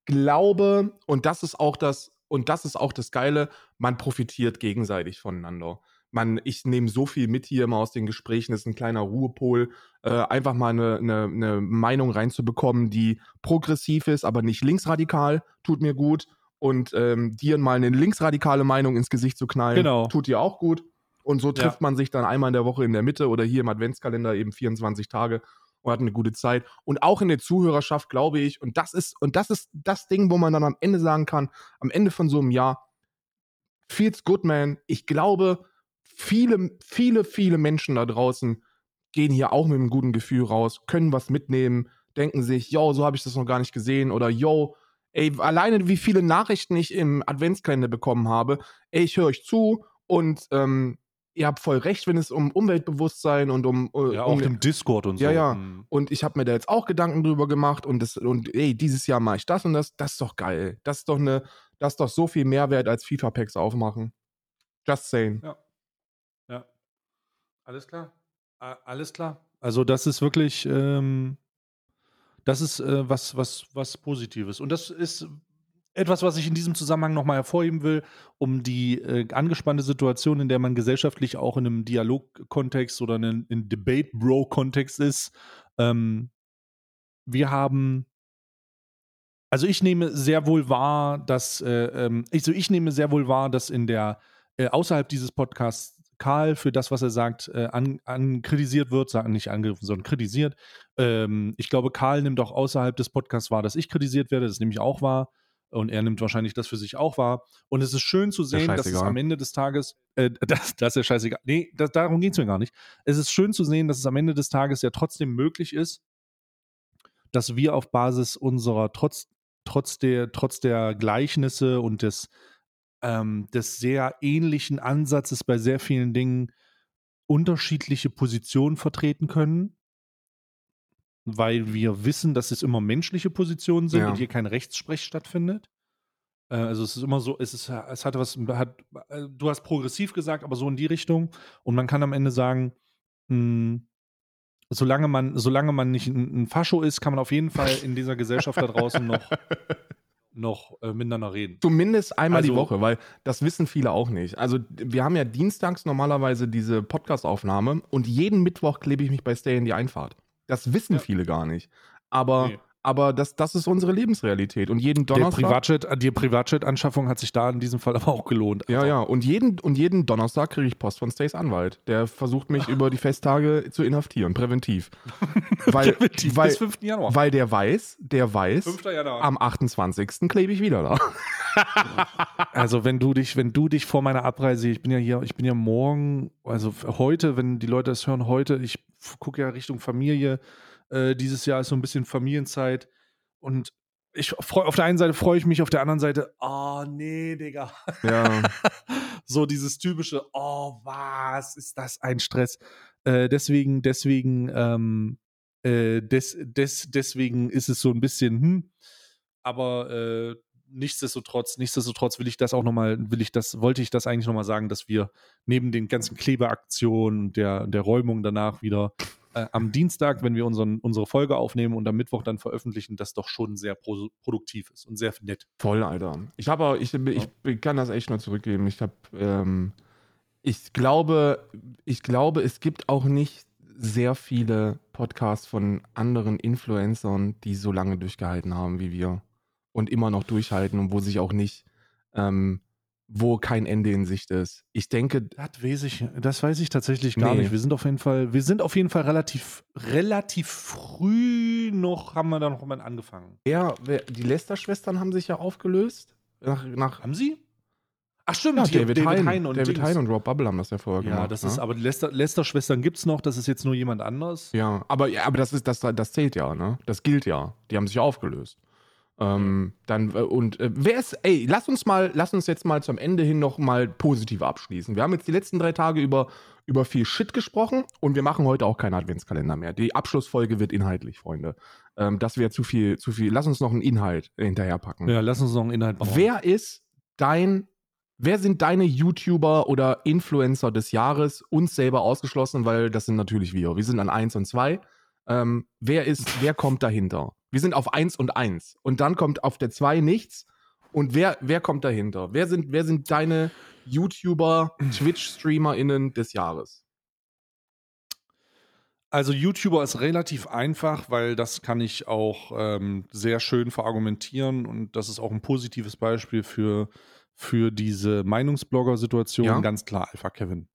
glaube, und das ist auch das, und das ist auch das Geile, man profitiert gegenseitig voneinander. Man, ich nehme so viel mit hier immer aus den Gesprächen, das ist ein kleiner Ruhepol, äh, einfach mal eine, eine, eine Meinung reinzubekommen, die progressiv ist, aber nicht linksradikal, tut mir gut. Und ähm, dir mal eine linksradikale Meinung ins Gesicht zu knallen, Genau. tut dir auch gut. Und so trifft Ja. man sich dann einmal in der Woche in der Mitte oder hier im Adventskalender eben vierundzwanzig Tage und hat eine gute Zeit. Und auch in der Zuhörerschaft, glaube ich, und das ist, und das ist das Ding, wo man dann am Ende sagen kann, am Ende von so einem Jahr, feels good, man. Ich glaube, viele, viele, viele Menschen da draußen gehen hier auch mit einem guten Gefühl raus, können was mitnehmen, denken sich, yo, so habe ich das noch gar nicht gesehen oder yo, ey, alleine wie viele Nachrichten ich im Adventskalender bekommen habe, ey, ich höre euch zu und ähm, ihr habt voll recht, wenn es um Umweltbewusstsein und um, äh, Ja, um auch dem Discord und ja, so. ja. Mhm. Und ich habe mir da jetzt auch Gedanken drüber gemacht und das, und ey, dieses Jahr mache ich das und das. Das ist doch geil. Das ist doch eine, das ist doch so viel Mehrwert als FIFA-Packs aufmachen. Just saying. Ja. Ja. Alles klar. A- Alles klar. Also das ist wirklich, ähm, das ist äh, was, was, was Positives. Und das ist etwas, was ich in diesem Zusammenhang nochmal hervorheben will, um die äh, angespannte Situation, in der man gesellschaftlich auch in einem Dialog-Kontext oder in einem Debate-Bro-Kontext ist. Ähm, wir haben, also ich nehme sehr wohl wahr, dass, äh, ähm, ich, so ich nehme sehr wohl wahr, dass in der, äh, außerhalb dieses Podcasts Karl für das, was er sagt, äh, an, an kritisiert wird, sagen nicht angegriffen, sondern kritisiert. Ähm, ich glaube, Karl nimmt auch außerhalb des Podcasts wahr, dass ich kritisiert werde, das nehme ich auch wahr. Und er nimmt wahrscheinlich das für sich auch wahr. Und es ist schön zu Ja, sehen, dass es scheißegal. am Ende des Tages, äh, das, das ist ja scheißegal. Nee, das, darum geht es mir gar nicht. Es ist schön zu sehen, dass es am Ende des Tages ja trotzdem möglich ist, dass wir auf Basis unserer, trotz, trotz, der, trotz der Gleichnisse und des, ähm, des sehr ähnlichen Ansatzes bei sehr vielen Dingen unterschiedliche Positionen vertreten können, weil wir wissen, dass es immer menschliche Positionen sind Ja. und hier kein Rechtssprech stattfindet. Äh, also es ist immer so, es ist, es hat was, hat, äh, du hast progressiv gesagt, aber so in die Richtung. Und man kann am Ende sagen, mh, solange man, solange man nicht ein, ein Fascho ist, kann man auf jeden Fall in dieser Gesellschaft da draußen noch, noch äh, miteinander reden. Zumindest einmal Also- die Woche, weil das wissen viele auch nicht. Also wir haben ja dienstags normalerweise diese Podcast-Aufnahme und jeden Mittwoch klebe ich mich bei Stay in die Einfahrt. Das wissen Ja. viele gar nicht. Aber Nee. aber das, das ist unsere Lebensrealität. Und jeden Der Donnerstag. Privatjet, die Privatjet-Anschaffung hat sich da in diesem Fall aber auch gelohnt. Ja, Alter. ja. Und jeden, und jeden Donnerstag kriege ich Post von Stays Anwalt. Der versucht mich über die Festtage zu inhaftieren, präventiv. Weil, Präventiv weil, bis fünften Januar. weil der weiß, der weiß, fünften Januar. am achtundzwanzigsten klebe ich wieder da. Also wenn du dich, wenn du dich vor meiner Abreise, ich bin ja hier, ich bin ja morgen, also heute, wenn die Leute das hören, heute, ich gucke ja Richtung Familie. Äh, dieses Jahr ist so ein bisschen Familienzeit und ich freu, auf der einen Seite freue ich mich, auf der anderen Seite, oh nee, Digga. Ja. So dieses typische, oh, was ist das ein Stress? Äh, deswegen, deswegen, ähm, äh, des, des, deswegen ist es so ein bisschen, hm, aber äh, nichtsdestotrotz, nichtsdestotrotz will ich das auch nochmal, will ich das, wollte ich das eigentlich nochmal sagen, dass wir neben den ganzen Klebeaktionen, der, der Räumung danach wieder äh, am Dienstag, wenn wir unseren, unsere Folge aufnehmen und am Mittwoch dann veröffentlichen, das doch schon sehr pro, produktiv ist und sehr nett. Voll, Alter. Ich habe auch, ich, ich, ich kann das echt nur zurückgeben. Ich habe, ähm, ich glaube, ich glaube, es gibt auch nicht sehr viele Podcasts von anderen Influencern, die so lange durchgehalten haben wie wir und immer noch durchhalten und wo sich auch nicht, ähm, wo kein Ende in Sicht ist. Ich denke, Das weiß ich, das weiß ich tatsächlich gar Nee. nicht. Wir sind auf jeden Fall, wir sind auf jeden Fall relativ, relativ früh noch, haben wir da noch mal angefangen. er, wer- die Lester-Schwestern haben sich ja aufgelöst. Nach, nach Haben sie? Ach stimmt, ja, hier, David, Hein, Hein und David Dings. Hein und Rob Bubble haben das ja vorher Ja, gemacht. das ne? ist, aber die Lester, Lester-Schwestern gibt es noch, das ist jetzt nur jemand anders. Ja, aber, ja, aber das, ist, das, das zählt ja, ne? Das gilt ja. Die haben sich ja aufgelöst. Ähm, dann, äh, und äh, wer ist, ey, lass uns mal, lass uns jetzt mal zum Ende hin noch mal positiv abschließen. Wir haben jetzt die letzten drei Tage über, über viel Shit gesprochen und wir machen heute auch keinen Adventskalender mehr. Die Abschlussfolge wird inhaltlich, Freunde. Ähm, das wäre zu viel, zu viel. Lass uns noch einen Inhalt hinterherpacken. Ja, lass uns noch einen Inhalt bauen. Wer ist dein, wer sind deine YouTuber oder Influencer des Jahres? Uns selber ausgeschlossen, weil das sind natürlich wir. Wir sind an eins und zwei. Ähm, wer ist, wer kommt dahinter? Wir sind auf eins und eins. Und dann kommt auf der zwei nichts. Und wer, wer kommt dahinter? Wer sind, wer sind deine YouTuber, Twitch-StreamerInnen des Jahres? Also YouTuber ist relativ einfach, weil das kann ich auch ähm, sehr schön verargumentieren und das ist auch ein positives Beispiel für, für diese Meinungsblogger-Situation. Ja. Ganz klar Alpha Kevin.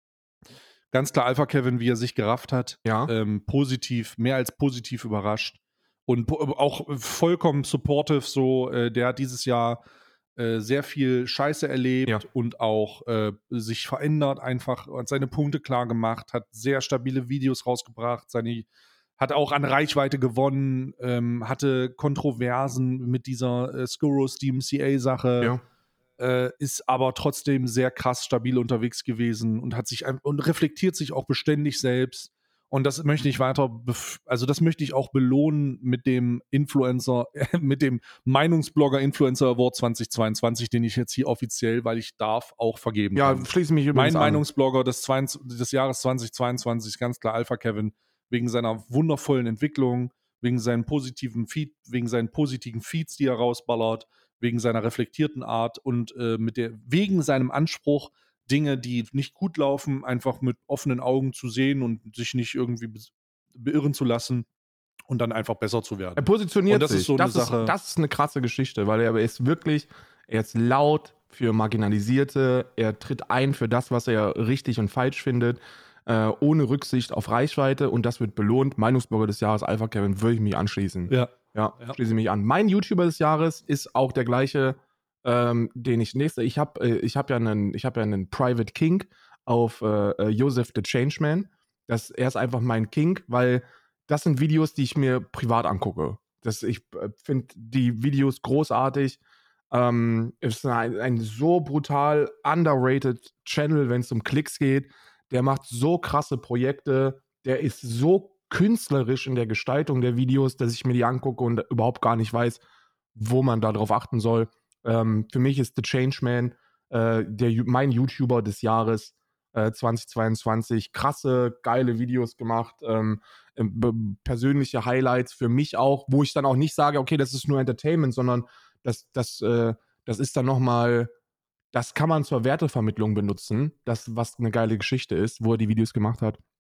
Ganz klar Alpha Kevin, wie er sich gerafft hat. Ja. Ähm, positiv, mehr als positiv überrascht. Und po- auch vollkommen supportive so. Äh, der hat dieses Jahr äh, sehr viel Scheiße erlebt Ja. und auch äh, sich verändert, einfach und seine Punkte klar gemacht, hat sehr stabile Videos rausgebracht, seine, hat auch an Reichweite gewonnen, ähm, hatte Kontroversen mit dieser äh, Scuros D M C A-Sache. Ja. Äh, ist aber trotzdem sehr krass stabil unterwegs gewesen und hat sich ein, und reflektiert sich auch beständig selbst. Und das möchte ich weiter, bef- also das möchte ich auch belohnen mit dem Influencer, mit dem Meinungsblogger Influencer Award zwanzig zweiundzwanzig, den ich jetzt hier offiziell, weil ich darf, auch vergeben Ja, kann. schließe mich Mein übrigens an. Meinungsblogger des, zweiundzwanzig des Jahres zwanzig zweiundzwanzig ist ganz klar Alpha Kevin, wegen seiner wundervollen Entwicklung, wegen seinen positiven Feed, wegen seinen positiven Feeds, die er rausballert, wegen seiner reflektierten Art und äh, mit der, wegen seinem Anspruch, Dinge, die nicht gut laufen, einfach mit offenen Augen zu sehen und sich nicht irgendwie be beirren zu lassen und dann einfach besser zu werden. Er positioniert Und das sich. ist so das, eine ist, Sache. das ist eine krasse Geschichte, weil er ist wirklich, er ist laut für Marginalisierte, er tritt ein für das, was er richtig und falsch findet, äh, ohne Rücksicht auf Reichweite und das wird belohnt. Meinungsbürger des Jahres, Alpha Kevin, würde ich mich anschließen. Ja. Ja, Ja. schließe mich an. Mein YouTuber des Jahres ist auch der gleiche, ähm, den ich nächste. Ich habe äh, ich hab ja einen, ich habe ja einen Private King auf äh, äh, Joseph the Changeman. Das, er ist einfach mein King, weil das sind Videos, die ich mir privat angucke. Das, ich äh, finde die Videos großartig. Ähm, ist ein, ein so brutal underrated Channel, wenn es um Klicks geht. Der macht so krasse Projekte. Der ist so künstlerisch in der Gestaltung der Videos, dass ich mir die angucke und überhaupt gar nicht weiß, wo man da drauf achten soll. Ähm, für mich ist The Changeman äh, der, mein YouTuber des Jahres äh, zwanzig zweiundzwanzig. Krasse, geile Videos gemacht. Ähm, ähm, persönliche Highlights für mich auch, wo ich dann auch nicht sage, okay, das ist nur Entertainment, sondern das, das, äh, das ist dann nochmal, das kann man zur Wertevermittlung benutzen, das, was eine geile Geschichte ist, wo er die Videos gemacht hat.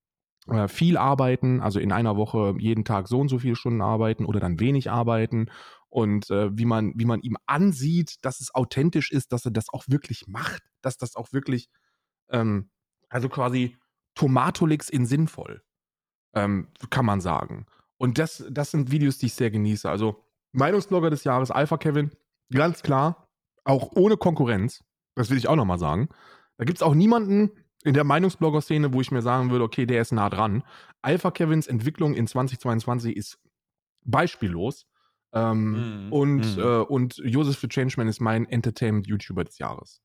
äh, viel arbeiten, also in einer Woche jeden Tag so und so viele Stunden arbeiten oder dann wenig arbeiten und äh, wie man, wie man ihm ansieht, dass es authentisch ist, dass er das auch wirklich macht, dass das auch wirklich, ähm, also quasi Tomatolix in sinnvoll, ähm, kann man sagen. Und das, das sind Videos, die ich sehr genieße. Also Meinungsblogger des Jahres, Alpha Kevin, ganz klar, auch ohne Konkurrenz, das will ich auch nochmal sagen. Da gibt es auch niemanden in der Meinungsblogger-Szene, wo ich mir sagen würde, okay, der ist nah dran. Alpha Kevins Entwicklung in zwanzig zweiundzwanzig ist beispiellos. Ähm, Mhm. und, Mhm. äh, und Joseph the Changeman ist mein Entertainment-YouTuber des Jahres.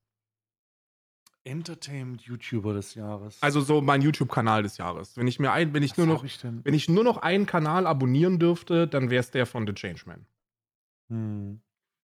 Entertainment-YouTuber des Jahres. Also so mein YouTube-Kanal des Jahres. Wenn ich mir ein, wenn ich Was nur noch, hab ich denn? wenn ich nur noch einen Kanal abonnieren dürfte, dann wäre es der von The Changeman. Hm.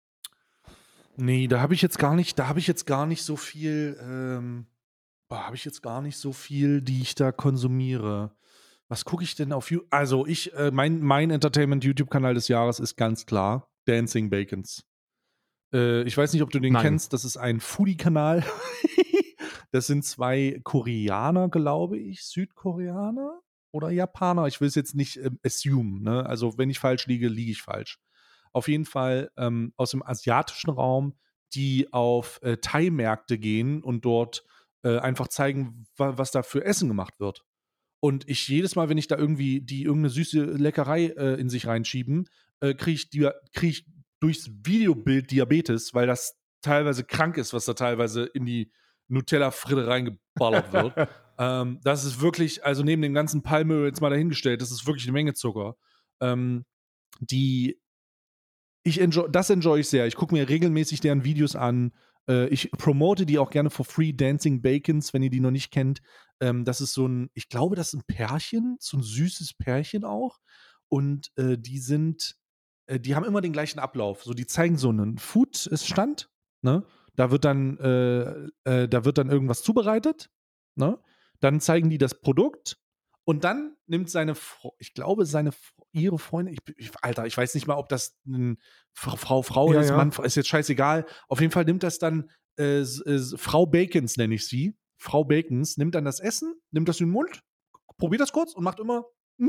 Nee, da habe ich jetzt gar nicht, da habe ich jetzt gar nicht so viel, ähm, habe ich jetzt gar nicht so viel, die ich da konsumiere. Was gucke ich denn auf YouTube? Also ich, äh, mein, mein Entertainment-YouTube-Kanal des Jahres ist ganz klar Dancing Bacons. Äh, ich weiß nicht, ob du den Nein. kennst. Das ist ein Foodie-Kanal. Das sind zwei Koreaner, glaube ich. Südkoreaner oder Japaner. Ich will es jetzt nicht ähm, assume. Ne? Also wenn ich falsch liege, liege ich falsch. Auf jeden Fall ähm, aus dem asiatischen Raum, die auf äh, Thai-Märkte gehen und dort äh, einfach zeigen, wa was da für Essen gemacht wird. Und ich jedes Mal, wenn ich da irgendwie die irgendeine süße Leckerei äh, in sich reinschieben, äh, kriege ich, die- krieg ich durchs Videobild Diabetes, weil das teilweise krank ist, was da teilweise in die Nutella-Fritte reingeballert wird. ähm, das ist wirklich, also neben dem ganzen Palmöl jetzt mal dahingestellt, das ist wirklich eine Menge Zucker. Ähm, die ich enjoy, das enjoy ich sehr. Ich gucke mir regelmäßig deren Videos an. Äh, ich promote die auch gerne for free. Dancing Bacons, wenn ihr die noch nicht kennt. Ähm, das ist so ein, ich glaube, das ist ein Pärchen, so ein süßes Pärchen auch. Und äh, die sind, äh, die haben immer den gleichen Ablauf. So, die zeigen so einen Food-Stand, ne? Da wird dann, äh, äh, da wird dann irgendwas zubereitet, ne? Dann zeigen die das Produkt und dann nimmt seine, Fro ich glaube, seine, ihre Freundin, ich, ich, Alter, ich weiß nicht mal, ob das ein Frau, Frau Ja, ist, ja. Mann, ist jetzt scheißegal. Auf jeden Fall nimmt das dann äh, s- äh, Frau Bacons, nenne ich sie. Frau Bacons nimmt dann das Essen, nimmt das in den Mund, probiert das kurz und macht immer mhm.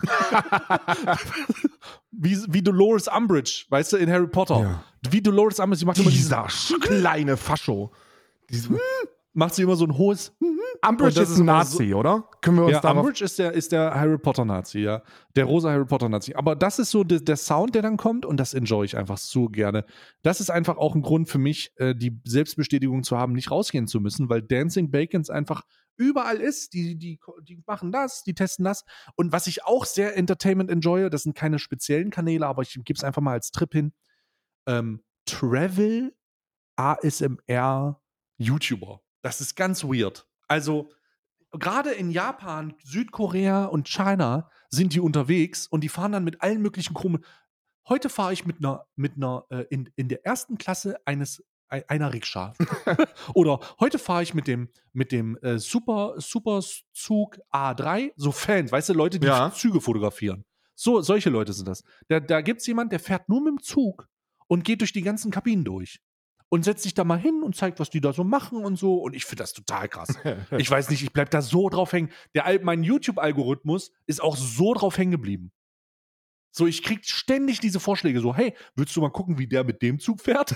wie, wie Dolores Umbridge, weißt du, in Harry Potter. Ja. Wie Dolores Umbridge, sie macht immer dieses, Dieser kleine Fascho. Diese, macht sie immer so ein hohes mhm. Umbridge Und das ist ist ein immer Nazi, oder? Können wir uns Ja, darauf... Umbridge ist der, ist der Harry Potter-Nazi, ja. Der rosa Harry Potter-Nazi. Aber das ist so de, der Sound, der dann kommt und das enjoy ich einfach so gerne. Das ist einfach auch ein Grund für mich, äh, die Selbstbestätigung zu haben, nicht rausgehen zu müssen, weil Dancing Bacons einfach überall ist. Die, die, die machen das, die testen das. Und was ich auch sehr Entertainment enjoye, das sind keine speziellen Kanäle, aber ich gebe es einfach mal als Trip hin. Ähm, Travel A S M R YouTuber. Das ist ganz weird. Also gerade in Japan, Südkorea und China sind die unterwegs und die fahren dann mit allen möglichen Krummen. Heute fahre ich mit einer, mit einer äh, in, in der ersten Klasse eines ei- einer Rikscha. Oder heute fahre ich mit dem, mit dem äh, Super, Superzug A drei, so Fans, weißt du, Leute, die Ja. Züge fotografieren. So, solche Leute sind das. Da, da gibt es jemanden, der fährt nur mit dem Zug und geht durch die ganzen Kabinen durch. Und setzt sich da mal hin und zeigt, was die da so machen und so. Und ich finde das total krass. Ich weiß nicht, ich bleib da so drauf hängen. Der, Al- mein YouTube-Algorithmus ist auch so drauf hängen geblieben. So, ich krieg ständig diese Vorschläge so, hey, willst du mal gucken, wie der mit dem Zug fährt?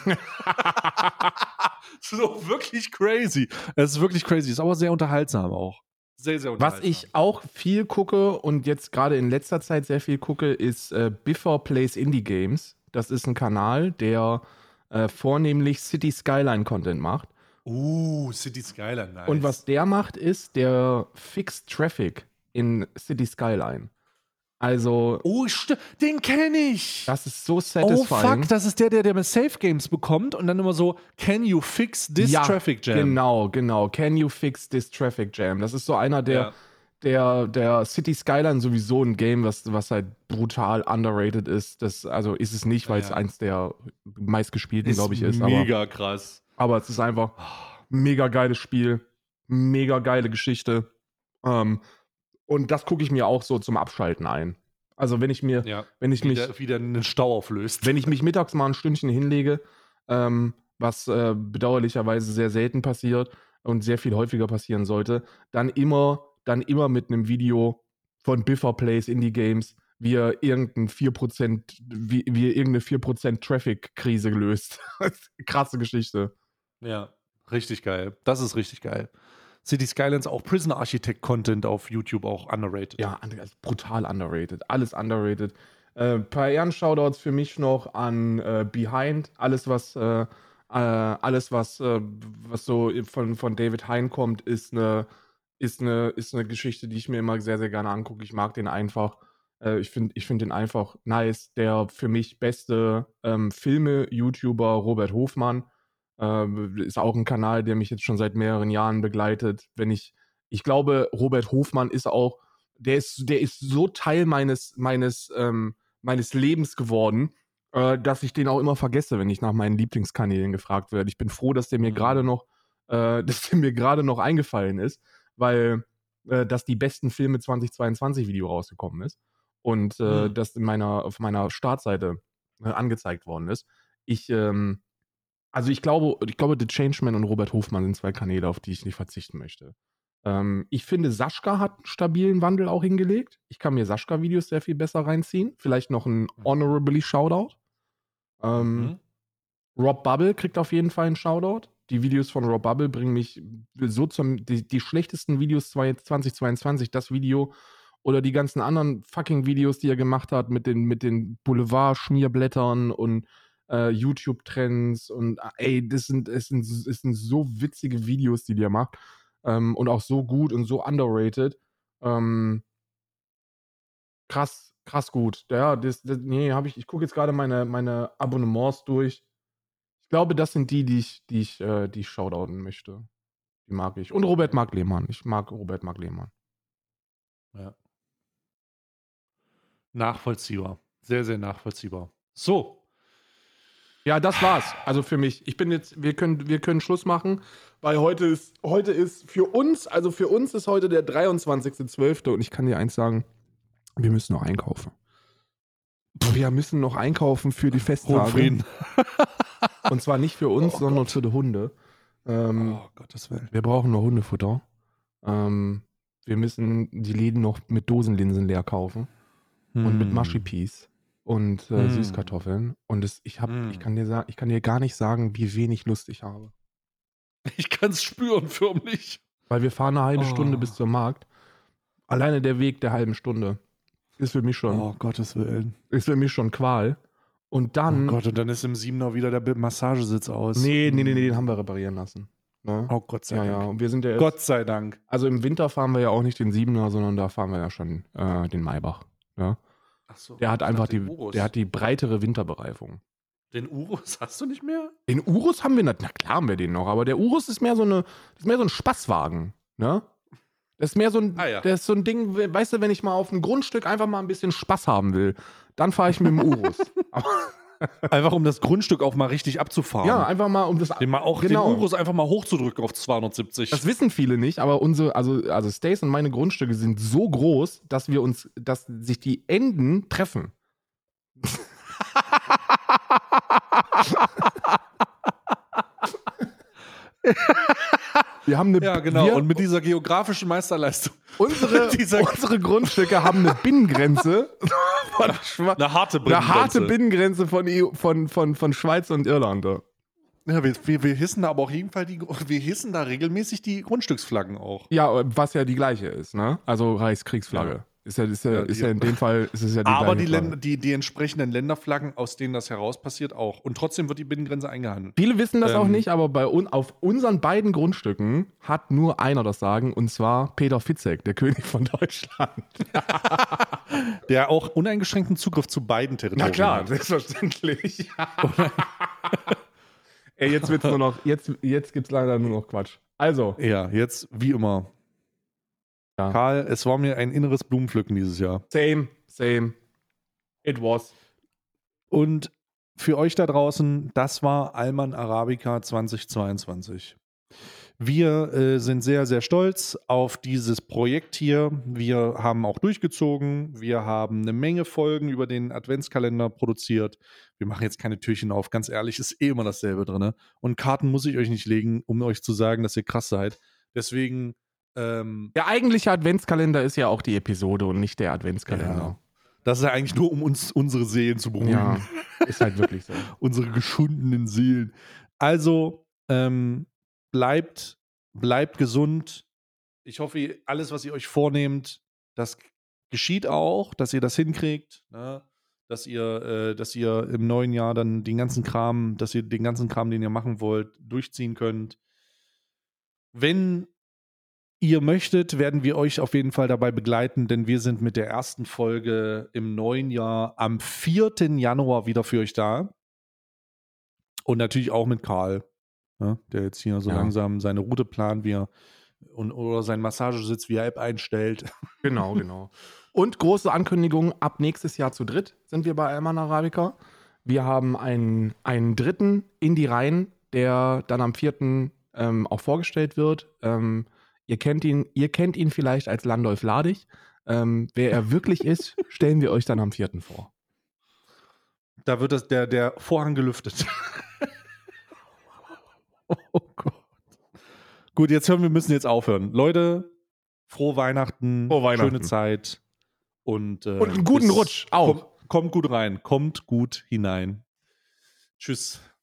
So, wirklich crazy. Es ist wirklich crazy, ist aber sehr unterhaltsam auch. Sehr, sehr Was unterhaltsam. ich auch viel gucke und jetzt gerade in letzter Zeit sehr viel gucke, ist äh, Biffer Plays Indie Games. Das ist ein Kanal, der äh, vornehmlich City Skyline Content macht. Uh, City Skyline, nice. Und was der macht, ist, der fixt Traffic in City Skyline. Also, Oh, sti- den kenne ich. das ist so Oh satisfying. fuck, das ist der, der, der mit Safe Games bekommt und dann immer so, can you fix this ja, traffic jam? Genau, genau. Can you fix this traffic jam? Das ist so einer der, Ja. der, der City Skyline sowieso ein Game, was, was halt brutal underrated ist. Das, also ist es nicht, weil es Ja. eins der meistgespielten, glaube ich, ist. Mega Aber, krass. aber es ist einfach mega geiles Spiel, mega geile Geschichte. Ähm, und das gucke ich mir auch so zum Abschalten ein. Also wenn ich mir, Ja. wenn ich wie mich, der, wie der einen Stau auflöst. wenn ich mich mittags mal ein Stündchen hinlege, ähm, was äh, bedauerlicherweise sehr selten passiert und sehr viel häufiger passieren sollte, dann immer dann immer mit einem Video von Biffer Plays Indie Games, wie er irgendein vier Prozent, wie, wie er irgendeine vier Prozent Traffic-Krise löst. Krasse Geschichte. Ja, richtig geil. Das ist richtig geil. City Skylines, auch Prison Architect Content auf YouTube, auch underrated. Ja, also brutal underrated. Alles underrated. Ein äh, paar Ehren-Shoutouts für mich noch an äh, Behind. Alles, was, äh, äh, alles, was, äh, was so von, von David Hein kommt, ist eine, ist, eine, ist eine Geschichte, die ich mir immer sehr, sehr gerne angucke. Ich mag den einfach. Äh, ich finde ich find den einfach nice. Der für mich beste ähm, Filme-YouTuber Robert Hofmann. Äh, ist auch ein Kanal, der mich jetzt schon seit mehreren Jahren begleitet. Wenn ich, ich glaube, Robert Hofmann ist auch, der ist, der ist so Teil meines, meines, ähm, meines Lebens geworden, äh, dass ich den auch immer vergesse, wenn ich nach meinen Lieblingskanälen gefragt werde. Ich bin froh, dass der mir Mhm. gerade noch, äh, dass der mir gerade noch eingefallen ist, weil äh, dass die besten Filme zweitausendzweiundzwanzig Video rausgekommen ist und äh, Mhm. das in meiner, auf meiner Startseite äh, angezeigt worden ist. Ich, ähm, also ich glaube, ich glaube, The Changeman und Robert Hofmann sind zwei Kanäle, auf die ich nicht verzichten möchte. Ähm, ich finde, Sascha hat einen stabilen Wandel auch hingelegt. Ich kann mir Sascha-Videos sehr viel besser reinziehen. Vielleicht noch ein Honorably Shoutout. Ähm, Mhm. Rob Bubble kriegt auf jeden Fall einen Shoutout. Die Videos von Rob Bubble bringen mich so zum, die, die schlechtesten Videos zweitausendzweiundzwanzig, das Video oder die ganzen anderen fucking Videos, die er gemacht hat mit den, mit den Boulevard-Schmierblättern und äh, YouTube-Trends und äh, ey, das sind, das, sind, das sind so witzige Videos, die der macht ähm, und auch so gut und so underrated. Ähm, krass, krass gut. Ja, das, das, nee, habe ich, ich gucke jetzt gerade meine, meine Abonnements durch. Ich glaube, das sind die, die ich, die ich, äh, die ich shoutouten möchte. Die mag ich. Und Robert Mark Lehmann. Ich mag Robert Mark Lehmann. Ja. Nachvollziehbar. Sehr, sehr nachvollziehbar. So. Ja, das war's. Also für mich. Ich bin jetzt, wir können, wir können Schluss machen, weil heute ist, heute ist für uns, also für uns ist heute der dreiundzwanzigster zwölfte und ich kann dir eins sagen, wir müssen noch einkaufen. Wir müssen noch einkaufen für die Festtage. Hohenfrieden. Und zwar nicht für uns, Oh sondern Gott. für die Hunde. Ähm, Oh, Gottes Willen. Wir brauchen noch Hundefutter. Ähm, wir müssen die Läden noch mit Dosenlinsen leer kaufen. Und mit Hm. Mushy-Peas und äh, Hm. Süßkartoffeln. Und es, ich, hab, Hm. ich, kann dir sa- ich kann dir gar nicht sagen, wie wenig Lust ich habe. Ich kann es spüren, förmlich. Weil wir fahren eine halbe Oh. Stunde bis zum Markt. Alleine der Weg der halben Stunde ist für mich schon, Oh, Gottes Willen. ist für mich schon Qual. Und dann. Oh Gott, und dann ist im Siebener wieder der Massagesitz aus. Nee, nee, nee, nee, den haben wir reparieren lassen. Ne? Oh, Gott sei ja, Dank. ja. Und wir sind ja jetzt, Gott sei Dank. Also im Winter fahren wir ja auch nicht den Siebener, sondern da fahren wir ja schon äh, den Maybach. Ne? Ach so, Der hat ich einfach dachte, die, den Urus. der hat die breitere Winterbereifung. Den Urus hast du nicht mehr? Den Urus haben wir, na, na klar haben wir den noch, aber der Urus ist mehr so eine, das ist mehr so ein Spaßwagen, ne? Das ist mehr so ein, Ah, ja. das ist so ein Ding, weißt du, wenn ich mal auf einem Grundstück einfach mal ein bisschen Spaß haben will, dann fahre ich mit dem Urus. Aber, Einfach um das Grundstück auch mal richtig abzufahren. ja, einfach mal um das, Den, mal auch, genau. den Urus einfach mal hochzudrücken auf zweihundertsiebzig. Das wissen viele nicht, aber unsere, also, also Stace und meine Grundstücke sind so groß, dass wir uns, dass sich die Enden treffen. Wir haben eine, Ja, genau. Wir, und mit dieser geografischen Meisterleistung. unsere, dieser, unsere Grundstücke haben eine Binnengrenze von Schwe- eine harte eine harte Binnengrenze. Binnengrenze von, E U, von, von, von Schweiz und Irland. Ja, wir, wir, wir hissen da aber auch jeden Fall die, wir hissen da regelmäßig die Grundstücksflaggen auch. Ja, was ja die gleiche ist, ne? Also Reichskriegsflagge. Ja. Ist ja, ist ja, Ja, ist die- ja in dem Fall ist es ja die Aber gleiche die, Flagge. Länder, die, die entsprechenden Länderflaggen, aus denen das heraus passiert, auch. Und trotzdem wird die Binnengrenze eingehandelt. Viele wissen das auch Ähm, nicht, aber bei un auf unseren beiden Grundstücken hat nur einer das Sagen, und zwar Peter Fitzek, der König von Deutschland. Der auch uneingeschränkten Zugriff zu beiden Territorien Na klar, hat. selbstverständlich. Ey, jetzt wird's nur noch, jetzt, jetzt gibt's leider nur noch Quatsch. Also, Ja, jetzt wie immer. Ja. Karl, es war mir ein inneres Blumenpflücken dieses Jahr. same, same. It was. Und für euch da draußen, das war Alman Arabica zweitausendzweiundzwanzig. Wir äh, sind sehr, sehr stolz auf dieses Projekt hier. Wir haben auch durchgezogen. Wir haben eine Menge Folgen über den Adventskalender produziert. Wir machen jetzt keine Türchen auf. Ganz ehrlich, ist eh immer dasselbe drin. Und Karten muss ich euch nicht legen, um euch zu sagen, dass ihr krass seid. Deswegen Ähm, Der eigentliche Adventskalender ist ja auch die Episode und nicht der Adventskalender. Ja. Das ist ja eigentlich nur, um uns unsere Seelen zu beruhigen. Ja, ist halt wirklich so. Unsere geschundenen Seelen. Also, ähm, bleibt, bleibt gesund. Ich hoffe, ihr- alles, was ihr euch vornehmt, das geschieht auch, dass ihr das hinkriegt, ne? Dass ihr, äh, dass ihr im neuen Jahr dann den ganzen Kram, dass ihr den ganzen Kram, den ihr machen wollt, durchziehen könnt. Wenn ihr möchtet, werden wir euch auf jeden Fall dabei begleiten, denn wir sind mit der ersten Folge im neuen Jahr am vierten Januar wieder für euch da. Und natürlich auch mit Karl, ne, der jetzt hier so Ja. langsam seine Route plant, wie er und, oder seinen Massagesitz via App einstellt. Genau, genau. Und große Ankündigung, ab nächstes Jahr zu dritt sind wir bei Alman Arabica. Wir haben einen, einen dritten in die Reihen, der dann am vierten Ähm, auch vorgestellt wird. Ähm, ihr kennt ihn, ihr kennt ihn vielleicht als Landolf Ladig. Ähm, wer er wirklich ist, stellen wir euch dann am vierten vor. Da wird das, der, der Vorhang gelüftet. Oh Gott. Gut, jetzt hören wir, müssen jetzt aufhören. Leute, frohe Weihnachten, Frohe Weihnachten. schöne Zeit und, äh, Und einen guten bis- Rutsch auch. Kommt, kommt gut rein, kommt gut hinein. Tschüss.